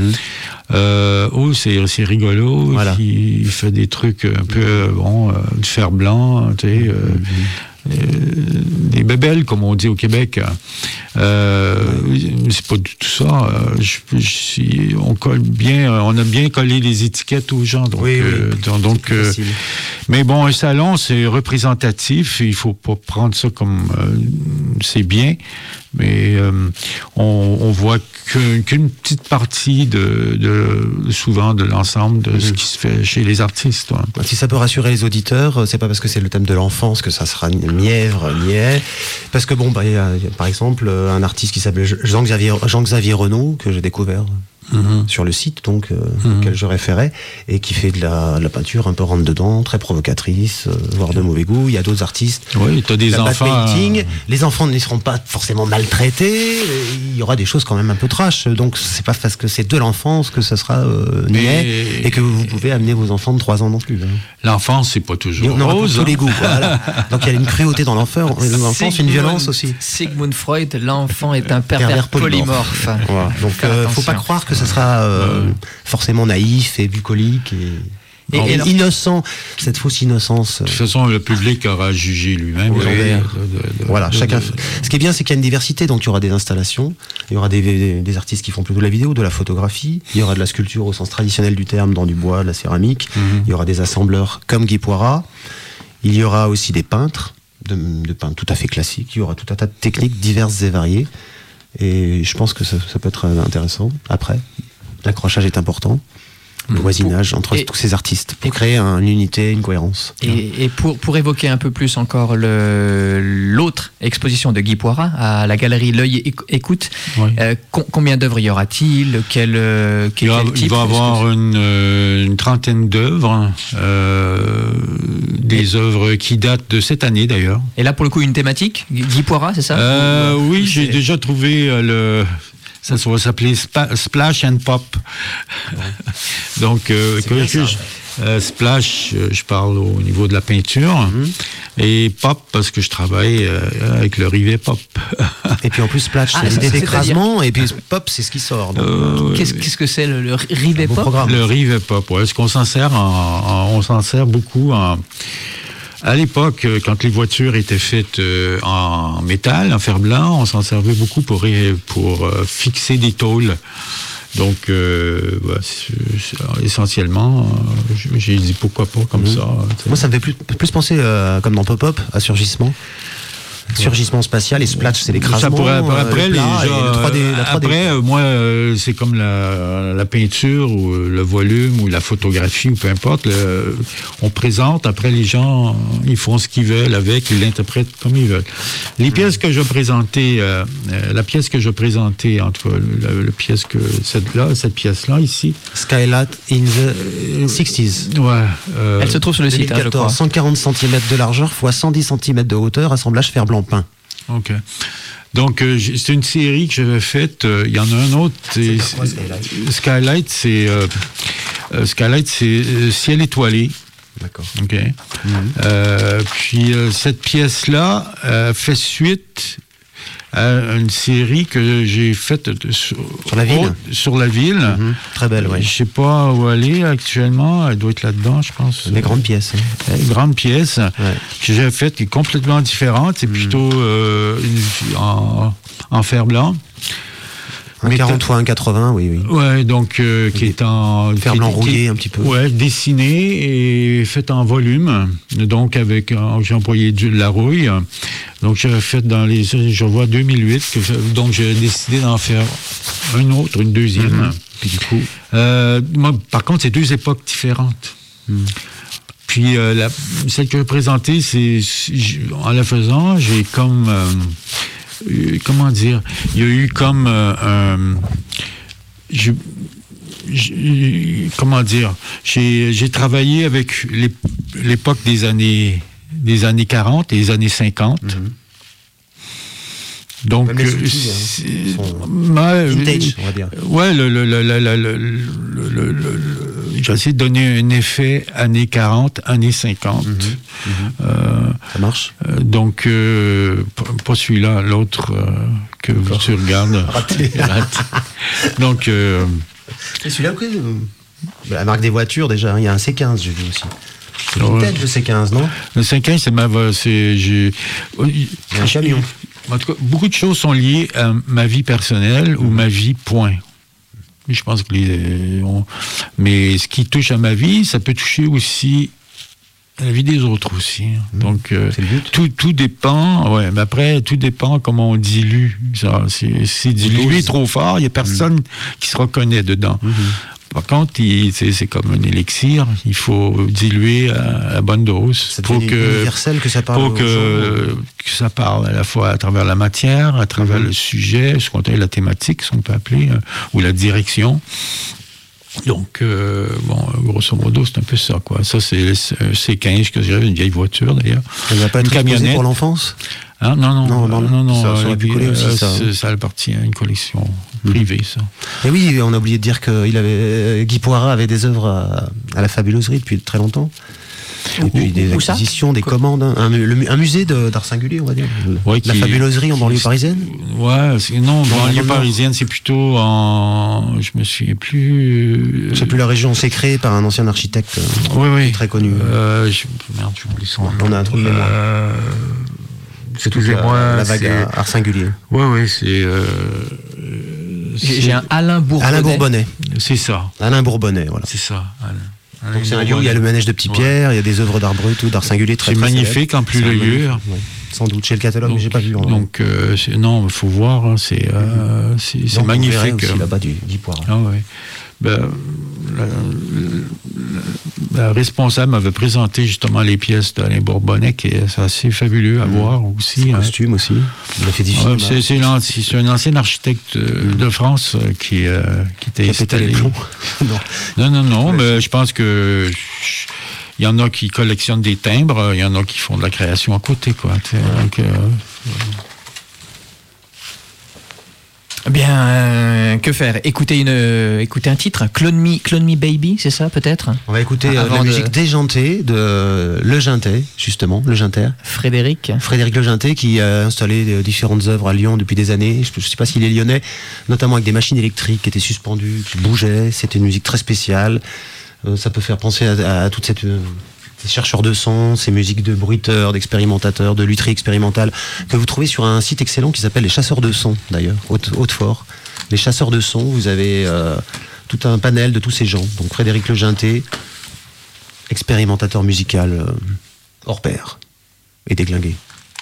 C'est rigolo. Voilà. Il fait des trucs un peu, du fer blanc, tu sais. Des bébelles, comme on dit au Québec. C'est pas du tout ça. On a bien collé les étiquettes aux gens. Donc, Mais bon, un salon, c'est représentatif. Il faut pas prendre ça comme c'est bien. Mais on voit qu'une petite partie souvent de l'ensemble de ce qui se fait chez les artistes. Ouais. Si ça peut rassurer les auditeurs, c'est pas parce que c'est le thème de l'enfance que ça sera mièvre, niais. Parce que bon, y a, par exemple, un artiste qui s'appelle Jean-Xavier Renaud, que j'ai découvert sur le site, donc auquel je référais, et qui fait de la peinture un peu rentre-dedans, très provocatrice, voire de mauvais goût. Il y a d'autres artistes. Oui, tu as des enfants. Les enfants ne seront pas forcément maltraités. Il y aura des choses quand même un peu trash. Donc c'est pas parce que c'est de l'enfance que ça sera niais et que vous pouvez amener vos enfants de 3 ans non plus. L'enfance, c'est pas toujours rose. Tous les goûts. Voilà. Donc il y a une cruauté dans l'enfance, une violence aussi. Sigmund Freud, l'enfant est un pervers polymorphe. Voilà. Donc faut pas croire que ça sera forcément naïf et bucolique et innocent, cette fausse innocence. De toute façon, le public aura jugé lui-même. Voilà, chacun. Ce qui est bien, c'est qu'il y a une diversité, donc il y aura des installations, il y aura des artistes qui font plutôt de la vidéo, de la photographie, il y aura de la sculpture au sens traditionnel du terme, dans du bois, de la céramique, il y aura des assembleurs comme Guy Poirat, il y aura aussi des peintres, de peintres tout à fait classiques, il y aura tout un tas de techniques diverses et variées, et je pense que ça peut être intéressant. Après, l'accrochage est important. Le voisinage entre tous ces artistes pour créer une unité, une cohérence. Et pour évoquer un peu plus encore l'autre exposition de Guy Poirat à la galerie L'Œil Écoute, combien d'œuvres y aura-t-il? Quel type? Il va y avoir une trentaine d'œuvres, des œuvres qui datent de cette année d'ailleurs. Et là pour le coup une thématique, Guy Poirat, c'est ça? Oui, j'ai déjà trouvé ça va s'appeler Splash and Pop. Donc, Splash, je parle au niveau de la peinture. Et Pop, parce que je travaille avec le rivet Pop. Et puis en plus, Splash, c'est l'idée d'écrasement. Et puis Pop, c'est ce qui sort. Qu'est-ce que c'est le rivet Pop? Le rivet Pop, ouais. Est-ce qu'on s'en sert on s'en sert beaucoup à l'époque, quand les voitures étaient faites en métal, en fer blanc, on s'en servait beaucoup pour fixer des tôles. Donc, essentiellement, j'ai dit pourquoi pas comme ça. Moi, ça me fait plus penser, comme dans Pop-Up, à Surgissement. Surgissement spatial et Splash, c'est l'écrasement. Après, moi, c'est comme la peinture ou le volume ou la photographie ou peu importe. On présente, après les gens, ils font ce qu'ils veulent avec, ils l'interprètent comme ils veulent. Les pièces que je présentais, la pièce que je présentais entre cette pièce-là, ici. Skylight in the 60s. Ouais. Elle se trouve sur le site, 2014, je crois. 140 cm de largeur x 110 cm de hauteur, assemblage fer blanc peint. OK. Donc, c'est une série que j'avais faite. Il y en a un autre. C'est quoi, Skylight? Skylight, c'est ciel étoilé. D'accord. OK. Puis, cette pièce-là fait suite à une série que j'ai faite sur la ville. Sur la ville. Très belle, oui. Je sais pas où elle est actuellement. Elle doit être là-dedans, je pense. Une grande pièce. Une grande pièce que j'ai faite qui est complètement différente. C'est plutôt en fer blanc. Un 40 x 1,80, oui. Ouais, donc qui est en fer blanc rouillé un petit peu. Ouais, dessiné et fait en volume. Donc j'ai employé de la rouille. Donc j'avais fait je vois 2008. Donc j'ai décidé d'en faire une deuxième. Puis du coup, moi, par contre, c'est deux époques différentes. Puis celle que je présentais, en la faisant, j'ai comme comment dire, il y a eu comme comment dire, j'ai travaillé avec l'époque des années 40 et des années 50. Donc, vintage, on va dire. Ouais, j'ai essayé de donner un effet années 40, années 50. Ça marche. Donc, pas celui-là, l'autre que tu regardes. Raté. Donc, et celui-là, la marque des voitures, déjà, il y a un C15, j'ai vu aussi. C'est vintage, le C15, non? Le C15, c'est un camion. En tout cas, beaucoup de choses sont liées à ma vie personnelle ou ma vie, point. Je pense que mais ce qui touche à ma vie, ça peut toucher aussi la vie des autres aussi. Donc, c'est le but. Tout dépend. Ouais, mais après, tout dépend comment on dilue. Ça, c'est dilué trop fort, il n'y a personne qui se reconnaît dedans. Par contre, c'est comme un élixir, il faut diluer à bonne dose. C'est universel que ça parle. Pour que ça parle à la fois à travers la matière, à travers le sujet, ce qu'on appelle la thématique, ce qu'on peut appeler, ou la direction. Donc, grosso modo, c'est un peu ça, quoi. Ça, c'est le C15 que j'ai, une vieille voiture, d'ailleurs. Ça ne va pas être exposé pour l'enfance ? Hein? Non. Ça aurait pu coller aussi, ça. Ça appartient à une collection privée, ça. Et oui, on a oublié de dire que Guy Poirat avait des œuvres à la Fabuloserie depuis très longtemps. Et puis des acquisitions, des commandes, un musée d'art singulier, on va dire. Ouais, la Fabuloserie en banlieue parisienne. Ouais, banlieue parisienne, c'est plutôt je me souviens plus. C'est plus la région, c'est créé par un ancien architecte très connu. Merde, j'ai oublié son nom. On a un trou de mémoire. C'est toute la vague art singulier. Ouais, c'est. J'ai un Alain Bourbonnais. Alain Bourbonnais. C'est ça. Alain Bourbonnais, voilà. C'est ça. Donc c'est un lieu où il y a le manège de Petits-Pierre, il y a des œuvres d'art brut ou d'art singulier très très magnifique en plus le lieu. Sans doute chez le catalogue, mais j'ai pas vu. Donc non, il faut voir, hein, c'est magnifique. Aussi là-bas du Poirat. Ah ouais. La responsable m'avait présenté justement les pièces d'Alain Bourbonnais, qui est assez fabuleux à voir aussi. Son costume aussi. Il a fait difficile. C'est un ancien architecte de France qui était installé. Non, mais je pense que il y en a qui collectionnent des timbres, il y en a qui font de la création à côté, quoi. Donc, bien, que faire ? Écouter un titre, Clone Me Baby, c'est ça peut-être ? On va écouter la musique déjantée de Le Gintet, justement, Le Ginter. Frédéric Le Gintet, qui a installé différentes œuvres à Lyon depuis des années. Je ne sais pas s'il est lyonnais, notamment avec des machines électriques qui étaient suspendues, qui bougeaient. C'était une musique très spéciale. Ça peut faire penser à toute cette... ces chercheurs de son, ces musiques de bruiteurs, d'expérimentateurs, de lutherie expérimentale, que vous trouvez sur un site excellent qui s'appelle Les Chasseurs de Son, d'ailleurs, Hautefort. Les Chasseurs de Son, vous avez tout un panel de tous ces gens. Donc Frédéric Le Gintet, expérimentateur musical hors pair et déglingué.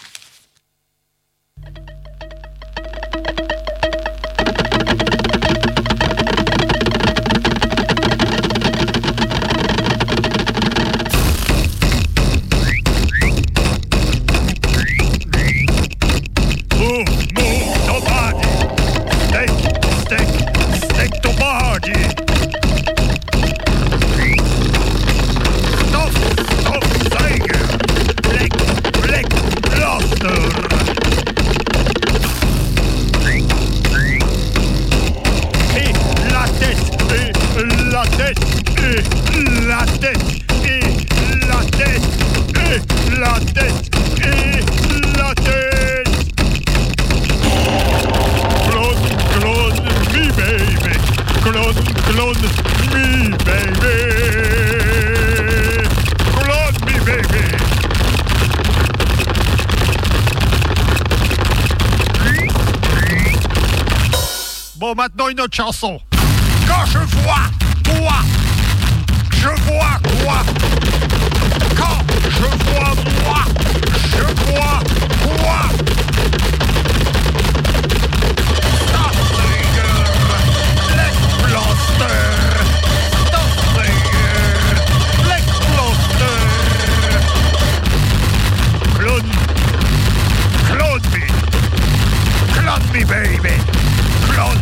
Maintenant une autre chanson. Quand je vois toi, je vois quoi. Quand je vois moi, je vois quoi. Clone me baby. Clone.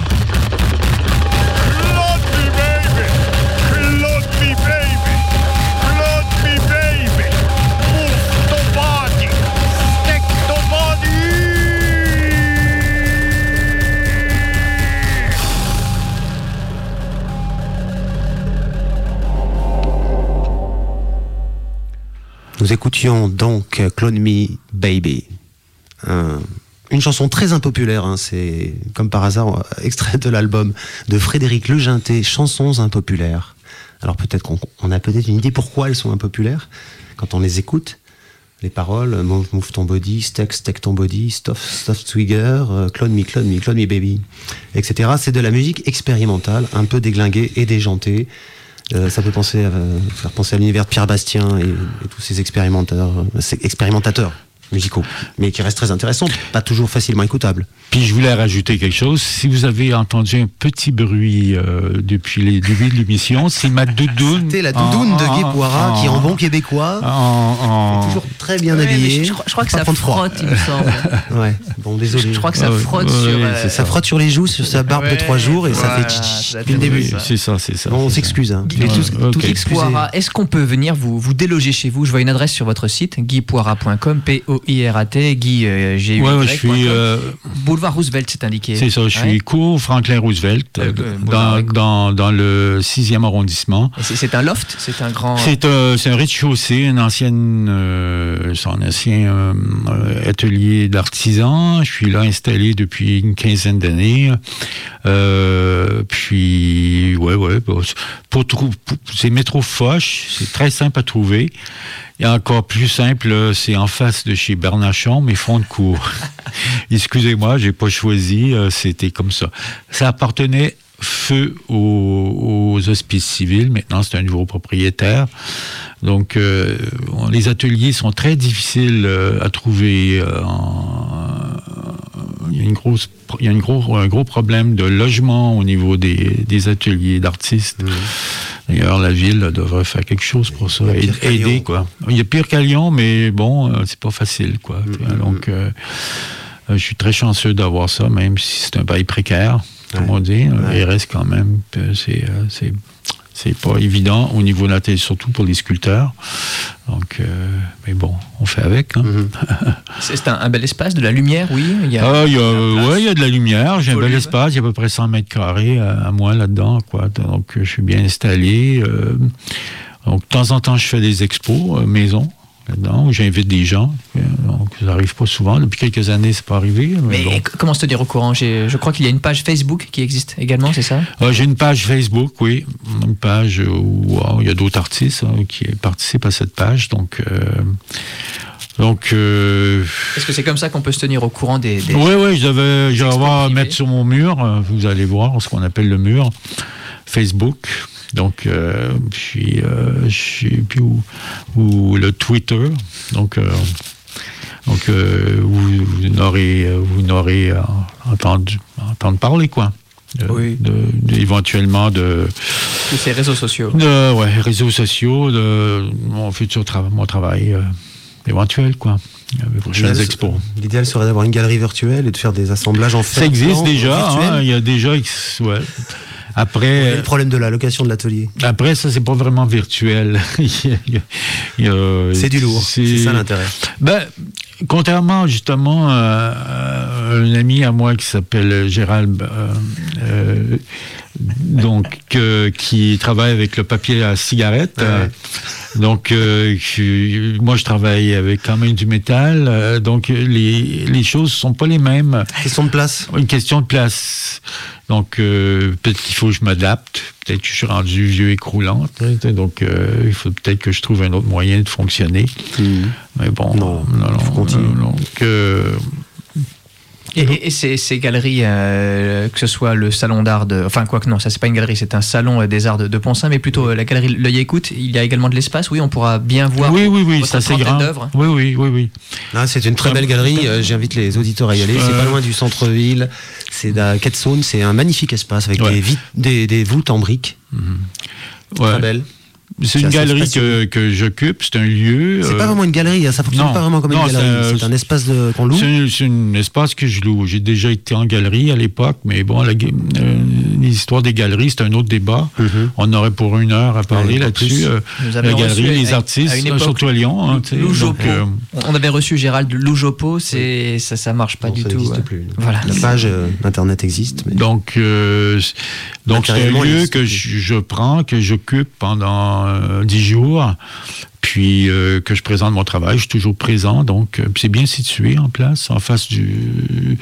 Nous écoutions donc Clone Me Baby. Une chanson très impopulaire, hein, c'est comme par hasard extrait de l'album de Frédéric Le Gintet, Chansons impopulaires. Alors peut-être qu'on a peut-être une idée pourquoi elles sont impopulaires quand on les écoute. Les paroles, move ton body, steak ton body, stuff Twigger, clone me baby, etc. C'est de la musique expérimentale, un peu déglinguée et déjantée. Ça peut faire penser à l'univers de Pierre Bastien et tous ces expérimentateurs musicaux, mais qui restent très intéressants, pas toujours facilement écoutables. Puis je voulais rajouter quelque chose. Si vous avez entendu un petit bruit depuis les débuts de l'émission, c'est ma doudoune. C'était la doudoune de Guy Poirat, qui en bon québécois est toujours très bien habillé. Je crois que ça frotte, il me semble. Ouais, bon, désolé. Je crois que ça frotte sur... Ça frotte sur les joues, sur sa barbe de 3 jours, et ça fait tch depuis le début. C'est ça. Bon, on s'excuse. Hein. Tout excusé. Est-ce qu'on peut venir vous déloger chez vous? Je vois une adresse sur votre site, guypoirat.com, P-O-I-R-A-T, Guy, G-U-Y. Ouais, je suis... Boulevard Roosevelt, c'est indiqué. C'est ça, je suis cours Franklin Roosevelt, dans le 6e arrondissement. C'est un loft? C'est un grand... C'est un rez-de-chaussée, un ancien atelier d'artisans. Je suis là installé depuis une quinzaine d'années. Puis, c'est métro Foch, c'est très simple à trouver. Et encore plus simple, c'est en face de chez Bernachon, mais fond de cour. Excusez-moi, j'ai pas choisi, c'était comme ça. Ça appartenait feu aux hospices civils. Maintenant, c'est un nouveau propriétaire. Donc, les ateliers sont très difficiles à trouver. Il y a un gros problème de logement au niveau des ateliers d'artistes. D'ailleurs, la ville devrait faire quelque chose pour ça. Aider, quoi. Il y a pire qu'à Lyon, mais bon, c'est pas facile, quoi. Donc, je suis très chanceux d'avoir ça, même si c'est un bail précaire, comme on dit. Il reste quand même, c'est pas évident au niveau de la tête, surtout pour les sculpteurs. Donc, mais bon, on fait avec. Hein. C'est un bel espace, de la lumière, oui. Il y a de la lumière. J'ai un bel espace. Il y a à peu près 100 mètres carrés à moi là-dedans, quoi. Donc, je suis bien installé. Donc, de temps en temps, je fais des expos maison. Là-dedans, où j'invite des gens. Donc, ça n'arrive pas souvent. Depuis quelques années, c'est pas arrivé. Mais bon. Comment se tenir au courant? Je crois qu'il y a une page Facebook qui existe également, c'est ça? J'ai une page Facebook, oui. Une page où il y a d'autres artistes qui participent à cette page. Donc, est-ce que c'est comme ça qu'on peut se tenir au courant des Oui, je vais avoir mettre sur mon mur. Vous allez voir ce qu'on appelle le mur Facebook. Donc, puis ou le Twitter. Donc, vous n'aurez entendu parler, quoi. Éventuellement de ces réseaux sociaux. Réseaux sociaux, de mon travail éventuel, quoi. Les prochaines expos. L'idéal serait d'avoir une galerie virtuelle et de faire des assemblages en fer. Ça existe déjà, il y a déjà... Après, le problème de la location de l'atelier. Après, ça, c'est pas vraiment virtuel. C'est du lourd, c'est ça l'intérêt. Contrairement justement à un ami à moi qui s'appelle Gérald, qui travaille avec le papier à cigarette. Donc, moi, je travaille avec quand même du métal. Donc, les choses sont pas les mêmes. Question de place. Une question de place. Donc, peut-être qu'il faut que je m'adapte. Peut-être que je suis rendu vieux et croulant. Donc, il faut peut-être que je trouve un autre moyen de fonctionner. Mais bon, non, faut continuer. Et ces galeries, que ce soit le salon d'art enfin, quoi que non, ça c'est pas une galerie, c'est un salon des arts de Pont-Saint, mais plutôt la galerie L'Œil Écoute, il y a également de l'espace, oui, on pourra bien voir. Oui, ça c'est grand. Oui. C'est une très belle galerie, j'invite les auditeurs à y aller, c'est pas loin du centre-ville, c'est à Quai-de-Saône, c'est un magnifique espace avec des voûtes en briques. Très belle. C'est une galerie que j'occupe, c'est un lieu... C'est pas vraiment une galerie, ça fonctionne pas vraiment comme une galerie, c'est un espace qu'on loue. C'est un espace que je loue. J'ai déjà été en galerie à l'époque, mais bon, l'histoire des galeries, c'est un autre débat. On aurait pour 1 heure à parler là-dessus. La galerie, les artistes, surtout à Lyon. Loujopo. On avait reçu Gérald Loujopo, ça marche pas du tout. Ça n'existe plus. Voilà. La page Internet existe. Mais... Donc c'est un lieu que je prends, que j'occupe pendant 10 jours, puis que je présente mon travail. Je suis toujours présent, donc c'est bien situé en place, en face du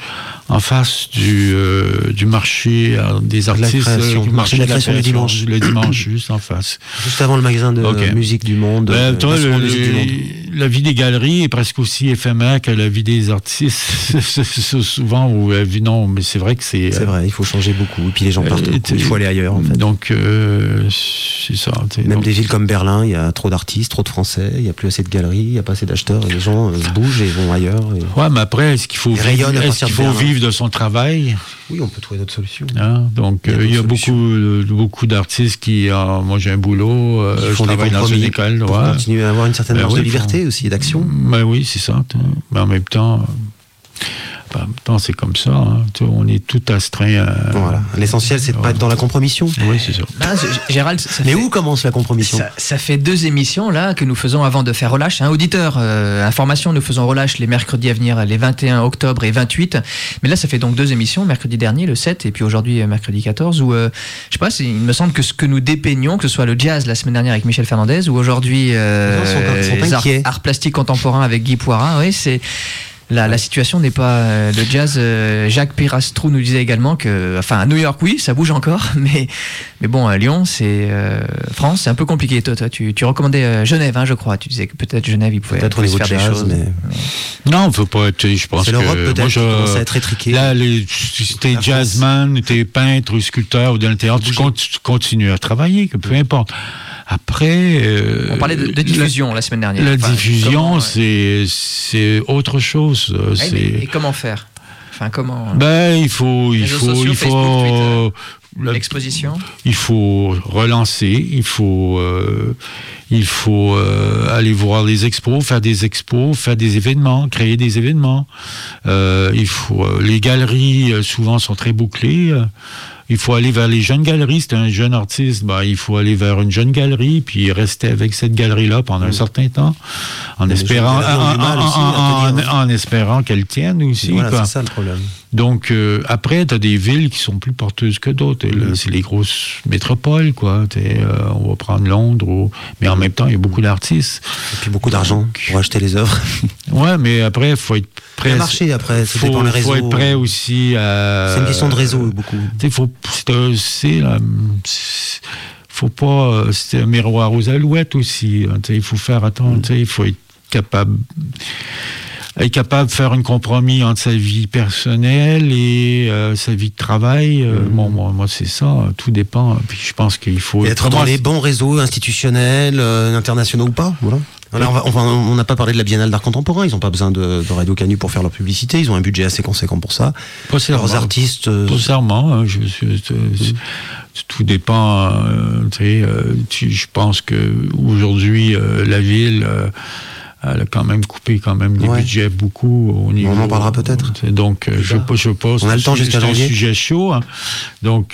marché des artistes, du marché de la création le dimanche, juste en face. Juste avant le magasin de musique du Monde. la vie des galeries est presque aussi éphémère que la vie des artistes. Souvent, non, mais c'est vrai que c'est... C'est vrai, il faut changer beaucoup. Et puis les gens partent beaucoup, il faut aller ailleurs, en fait. Donc, c'est ça. Même des villes comme Berlin, il y a trop d'artistes, trop de Français, il n'y a plus assez de galeries, il n'y a pas assez d'acheteurs, et les gens bougent et vont ailleurs. Et... Ouais, mais après, est-ce qu'il faut vivre de son travail? Oui, on peut trouver d'autres solutions. Donc, il y a beaucoup d'artistes qui... moi, j'ai un boulot, je travaille dans une école. Pour continuer à avoir une certaine marge de liberté aussi et d'action. Ben oui, c'est ça. Mais en même temps, c'est comme ça. Hein. On est tout astreint à... Voilà. L'essentiel, c'est de ne pas être dans la compromission. Oui, c'est ça. Là, Gérald, mais où commence la compromission? Ça fait 2 émissions là que nous faisons avant de faire relâche. Auditeur, information, nous faisons relâche les mercredis à venir, les 21 octobre et 28. Mais là, ça fait donc 2 émissions, mercredi dernier, le 7, et puis aujourd'hui, mercredi 14, où, je sais pas, il me semble que ce que nous dépeignons, que ce soit le jazz la semaine dernière avec Michel Fernandez, ou aujourd'hui, les arts plastiques contemporains avec Guy Poirat, oui, c'est... La situation n'est pas le jazz. Jacques Pirastrou nous disait également que, à New York, oui, ça bouge encore, mais bon, à Lyon, c'est France, c'est un peu compliqué. Toi, tu recommandais Genève, je crois. Tu disais que peut-être Genève, il pouvait peut-être faire des choses. Mais... Non, il ne faut pas être. Je pense c'est que l'Europe peut-être qui commence à être étriquée. Là, si t'es jazzman, t'es peintre ou sculpteur ou dans le théâtre, tu continues à travailler, peu importe. Après, on parlait de diffusion la semaine dernière. La diffusion, c'est autre chose. Et comment faire? Comment il faut l'exposition. Il faut relancer. Il faut aller voir les expos, faire des événements, créer des événements. Les galeries souvent sont très bouclées. Il faut aller vers les jeunes galeries. C'est un jeune artiste, il faut aller vers une jeune galerie, puis rester avec cette galerie-là pendant un certain temps, en espérant qu'elle tienne aussi. Voilà, c'est ça le problème. Donc, après, tu as des villes qui sont plus porteuses que d'autres. Là, c'est les grosses métropoles, quoi. On va prendre Londres, mais en même temps, il y a beaucoup d'artistes. Et puis beaucoup d'argent pour acheter les œuvres. Ouais, mais après, il faut être prêt. Le marché, après, ça dépend des réseaux. Il faut être prêt aussi à... C'est une question de réseau, beaucoup. Faut pas... c'est un miroir aux alouettes aussi. Il faut faire attention. Il faut être capable de faire un compromis entre sa vie personnelle et sa vie de travail. Moi, c'est ça. Tout dépend. Puis je pense qu'il faut... Et être dans les bons réseaux institutionnels, internationaux ou pas. Voilà. Alors, on n'a pas parlé de la Biennale d'art contemporain. Ils n'ont pas besoin de Radio Canu pour faire leur publicité. Ils ont un budget assez conséquent pour ça. Leurs artistes... Sincèrement, tout dépend. Je pense qu'aujourd'hui, la ville... elle a quand même coupé des budgets beaucoup au niveau... On en parlera peut-être. Donc, je pose... On a le temps jusqu'à janvier. C'est un sujet chaud. Donc,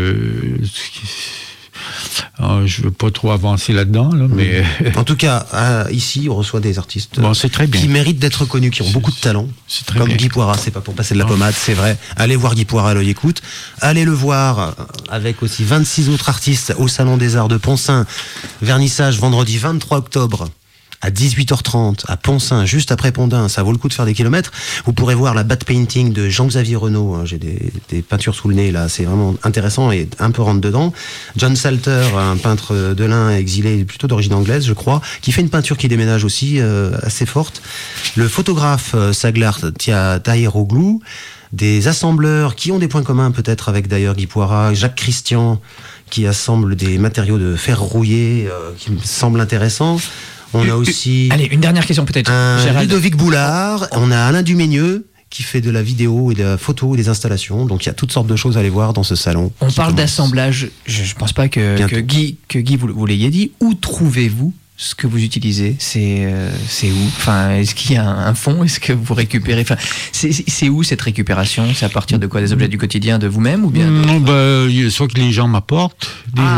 je ne veux pas trop avancer là-dedans, mais... En tout cas, ici, on reçoit des artistes c'est très bien. Qui méritent d'être connus, qui ont beaucoup de talent. C'est très comme bien. Guy Poirat, c'est pas pour passer de la pommade, c'est vrai. Allez voir Guy Poirat à l'œil écoute. Allez le voir avec aussi 26 autres artistes au Salon des Arts de Poncin. Vernissage vendredi 23 octobre. À 18h30, à Poncin, juste après Pondin, ça vaut le coup de faire des kilomètres. Vous pourrez voir la bat painting de Jean-Xavier Renaud. J'ai des peintures sous le nez, là. C'est vraiment intéressant et un peu rentre dedans. John Salter, un peintre de l'Ain exilé, plutôt d'origine anglaise, je crois, qui fait une peinture qui déménage aussi, assez forte. Le photographe Saglar Tahiroglou. Des assembleurs qui ont des points communs, peut-être, avec d'ailleurs Guy Poirat, Jacques Christian, qui assemble des matériaux de fer rouillé, qui me semblent intéressants. On a aussi... Allez, une dernière question peut-être. Ludovic Boulard, on a Alain Duménieux qui fait de la vidéo et de la photo et des installations. Donc il y a toutes sortes de choses à aller voir dans ce salon. On parle d'assemblage. Je ne pense pas que Guy vous l'ayez dit. Où trouvez-vous ce que vous utilisez? C'est où? Est-ce qu'il y a un fond? Est-ce que vous récupérez? C'est où cette récupération? C'est à partir de quoi? Des objets du quotidien de vous-même ou bien soit que les gens m'apportent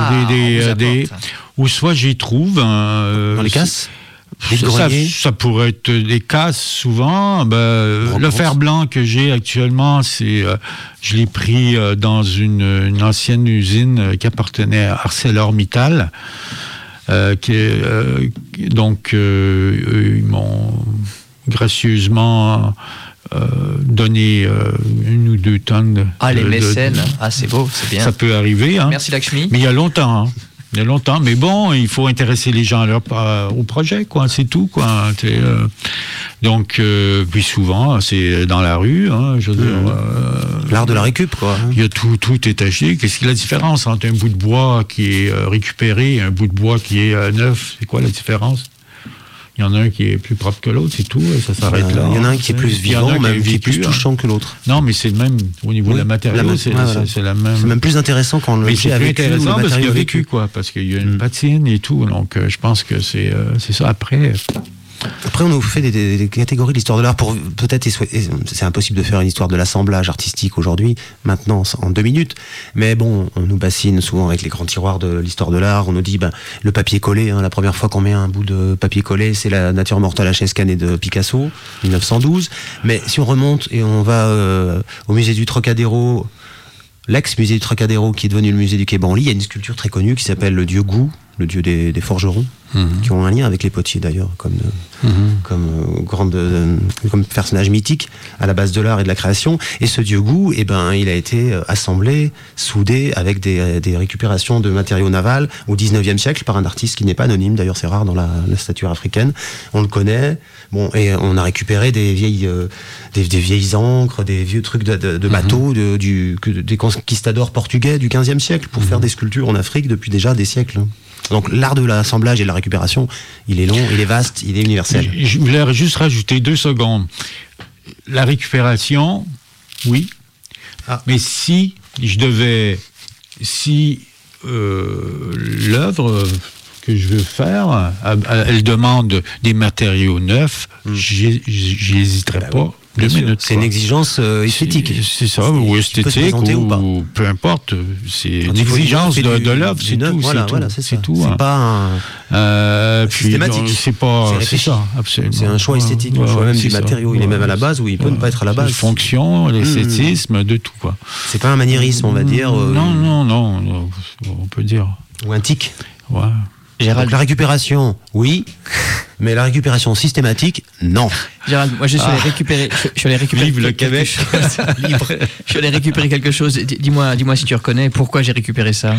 ou soit j'y trouve dans les casses. Ça pourrait être des casses souvent. Le fer blanc que j'ai actuellement, je l'ai pris dans une ancienne usine qui appartenait à ArcelorMittal. Donc, ils m'ont gracieusement donné 1 ou 2 tonnes. Les mécènes, c'est beau, c'est bien. Ça peut arriver. Merci Lakshmi. Mais il y a longtemps. Il y a longtemps, mais bon, il faut intéresser les gens au projet, quoi, c'est tout, quoi. Donc, puis souvent, c'est dans la rue, hein, je veux dire... L'art de la récup, quoi. Il y a tout est acheté. Qu'est-ce qu'il y a la différence entre un bout de bois qui est récupéré et un bout de bois qui est neuf? C'est quoi la différence? Il y en a un qui est plus propre que l'autre, c'est tout, et ça s'arrête là. Il y en a un qui est plus vivant, même qui est plus touchant que l'autre. Non, mais c'est le même, au niveau de la matériau, c'est la même... C'est même plus intéressant quand l'objet a vécu, le matériau a vécu, quoi, parce qu'il y a une patine et tout, donc je pense que c'est ça après... Après, on nous fait des catégories de l'histoire de l'art pour peut-être, c'est impossible de faire une histoire de l'assemblage artistique aujourd'hui, maintenant, en 2 minutes. Mais bon, on nous bassine souvent avec les grands tiroirs de l'histoire de l'art. On nous dit, le papier collé, hein, la première fois qu'on met un bout de papier collé, c'est la nature morte à la chaise cannée de Picasso, 1912. Mais si on remonte et on va au musée du Trocadéro, l'ex-musée du Trocadéro, qui est devenu le musée du Quai Branly, il y a une sculpture très connue qui s'appelle le dieu Gou, le dieu des forgerons, qui ont un lien avec les potiers d'ailleurs, comme personnage mythique à la base de l'art et de la création. Et ce dieu Gou, il a été assemblé, soudé avec des récupérations de matériaux navals au 19e siècle par un artiste qui n'est pas anonyme, d'ailleurs c'est rare dans la statuaire africaine. On le connaît, et on a récupéré des vieilles encres, des vieux trucs de bateaux, des conquistadors portugais du 15e siècle pour faire des sculptures en Afrique depuis déjà des siècles. Donc l'art de l'assemblage et de la récupération, il est long, il est vaste, il est universel. Je voulais juste rajouter 2 secondes. La récupération, oui. Mais si l'œuvre que je veux faire, elle demande des matériaux neufs, j'y hésiterai pas. 2 minutes. C'est une exigence esthétique. C'est ça, ou esthétique, ou peu importe. C'est une exigence de l'œuvre, c'est tout. Voilà, c'est tout. C'est pas systématique. C'est ça, absolument. C'est un choix esthétique, le choix même du matériau. Il est même à la base ou il peut ne pas être à la base. La fonction, l'esthétisme, de tout, quoi. C'est pas un maniérisme, on va dire. Non, on peut dire. Ou un tic. Ouais. Gérald. Donc la récupération, oui, mais la récupération systématique, non. Gérald, moi je suis allé récupérer. Vive le Québec. Libre. Je suis allé récupérer quelque chose. Dis-moi si tu reconnais pourquoi j'ai récupéré ça.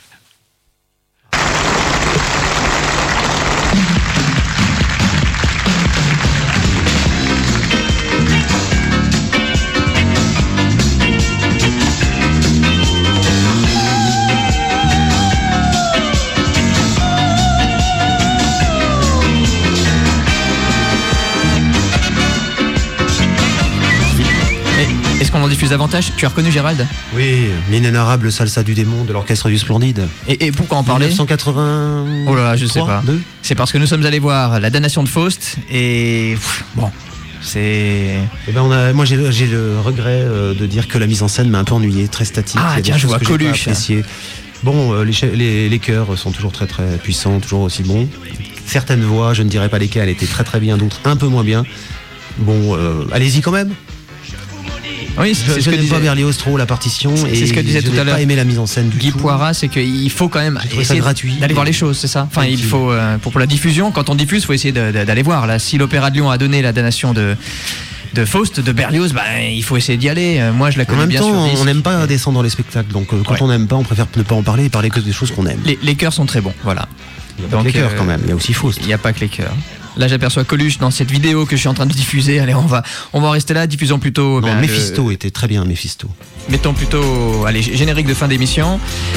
On en diffuse davantage. Tu as reconnu Gérald? Oui, l'inénarrable salsa du démon de l'orchestre du Splendide. Et pourquoi en parler? 1980. Oh là là, je sais pas. C'est parce que nous sommes allés voir La damnation de Faust et bon, c'est. Moi j'ai le regret de dire que la mise en scène m'a un peu ennuyé, très statique. Ah tiens, je vois Coluche. Bon, les chœurs sont toujours très très puissants, toujours aussi bons. Certaines voix, je ne dirais pas lesquelles, étaient très très bien, d'autres un peu moins bien. Bon, allez-y quand même. Oui, c'est ce que disait Berlioz-Trop, la partition. C'est ce que disait tout à l'heure. Je n'ai pas aimé la mise en scène du Guy tout. Poirat, c'est qu'il faut quand même essayer d'aller voir les choses, c'est ça. Enfin, il faut pour la diffusion, quand on diffuse, il faut essayer d'aller voir. Là, si l'Opéra de Lyon a donné la damnation de Faust, de Berlioz, il faut essayer d'y aller. Moi, je la connais bien. En même temps, sur on n'aime pas descendre dans les spectacles, donc quand on n'aime pas, on préfère ne pas en parler et parler que des choses qu'on aime. Les chœurs sont très bons, voilà. Il n'y a pas que les chœurs quand même, il y a aussi Faust. Il n'y a pas que les chœurs. Là, j'aperçois Coluche dans cette vidéo que je suis en train de diffuser. Allez, on va rester là. Diffusons plutôt. Non, Méphisto était très bien, Méphisto. Mettons plutôt, générique de fin d'émission.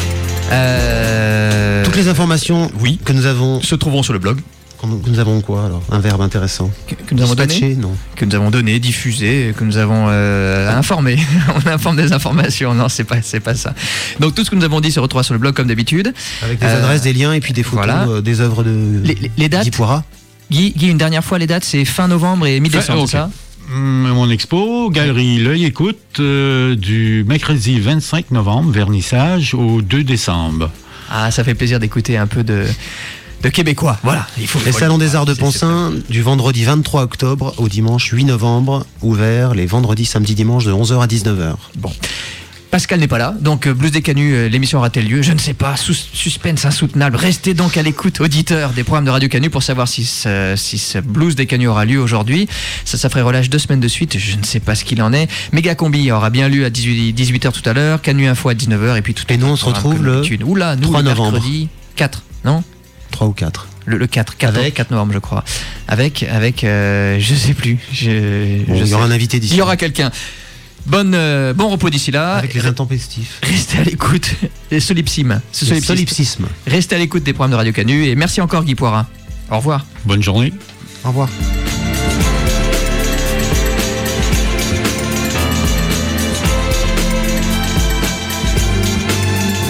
Toutes les informations, que nous avons se trouveront sur le blog. Que nous avons quoi alors? Un verbe intéressant. Que nous avons donné. Non. Que nous avons donné, diffusé, que nous avons informé. On informe des informations. Non, c'est pas ça. Donc tout ce que nous avons dit se retrouvera sur le blog comme d'habitude. Avec des adresses, des liens et puis des photos des œuvres de les dates. Guy Poirat. Guy, une dernière fois, les dates, c'est fin novembre et mi-décembre, c'est ça? Mon expo, Galerie L'Œil Écoute, du mercredi 25 novembre, vernissage, au 2 décembre. Ah, ça fait plaisir d'écouter un peu de québécois. Voilà. Les salons des arts de Poncin, du vendredi 23 octobre au dimanche 8 novembre, ouvert les vendredis, samedis, dimanches de 11h à 19h. Bon. Pascal n'est pas là, donc Blues des Canuts, l'émission aura-t-elle lieu? Je ne sais pas, suspense insoutenable. Restez donc à l'écoute, auditeurs des programmes de Radio Canut, pour savoir si ce Blues des Canuts aura lieu aujourd'hui. Ça ferait relâche 2 semaines de suite, je ne sais pas ce qu'il en est. Méga Combi aura bien lieu à 18h tout à l'heure, Canut Info à 19h, et puis tout. Et nous on se retrouve le 3 novembre. 4, non 3 ou 4. Le 4 novembre, je crois. Avec je sais plus. Il y aura un invité d'ici. Il y aura quelqu'un. Bon repos d'ici là. Avec les intempestifs. Restez à l'écoute. Solipsisme. Solipsisme. Restez à l'écoute des programmes de Radio Canu. Et merci encore, Guy Poirat. Au revoir. Bonne journée. Au revoir.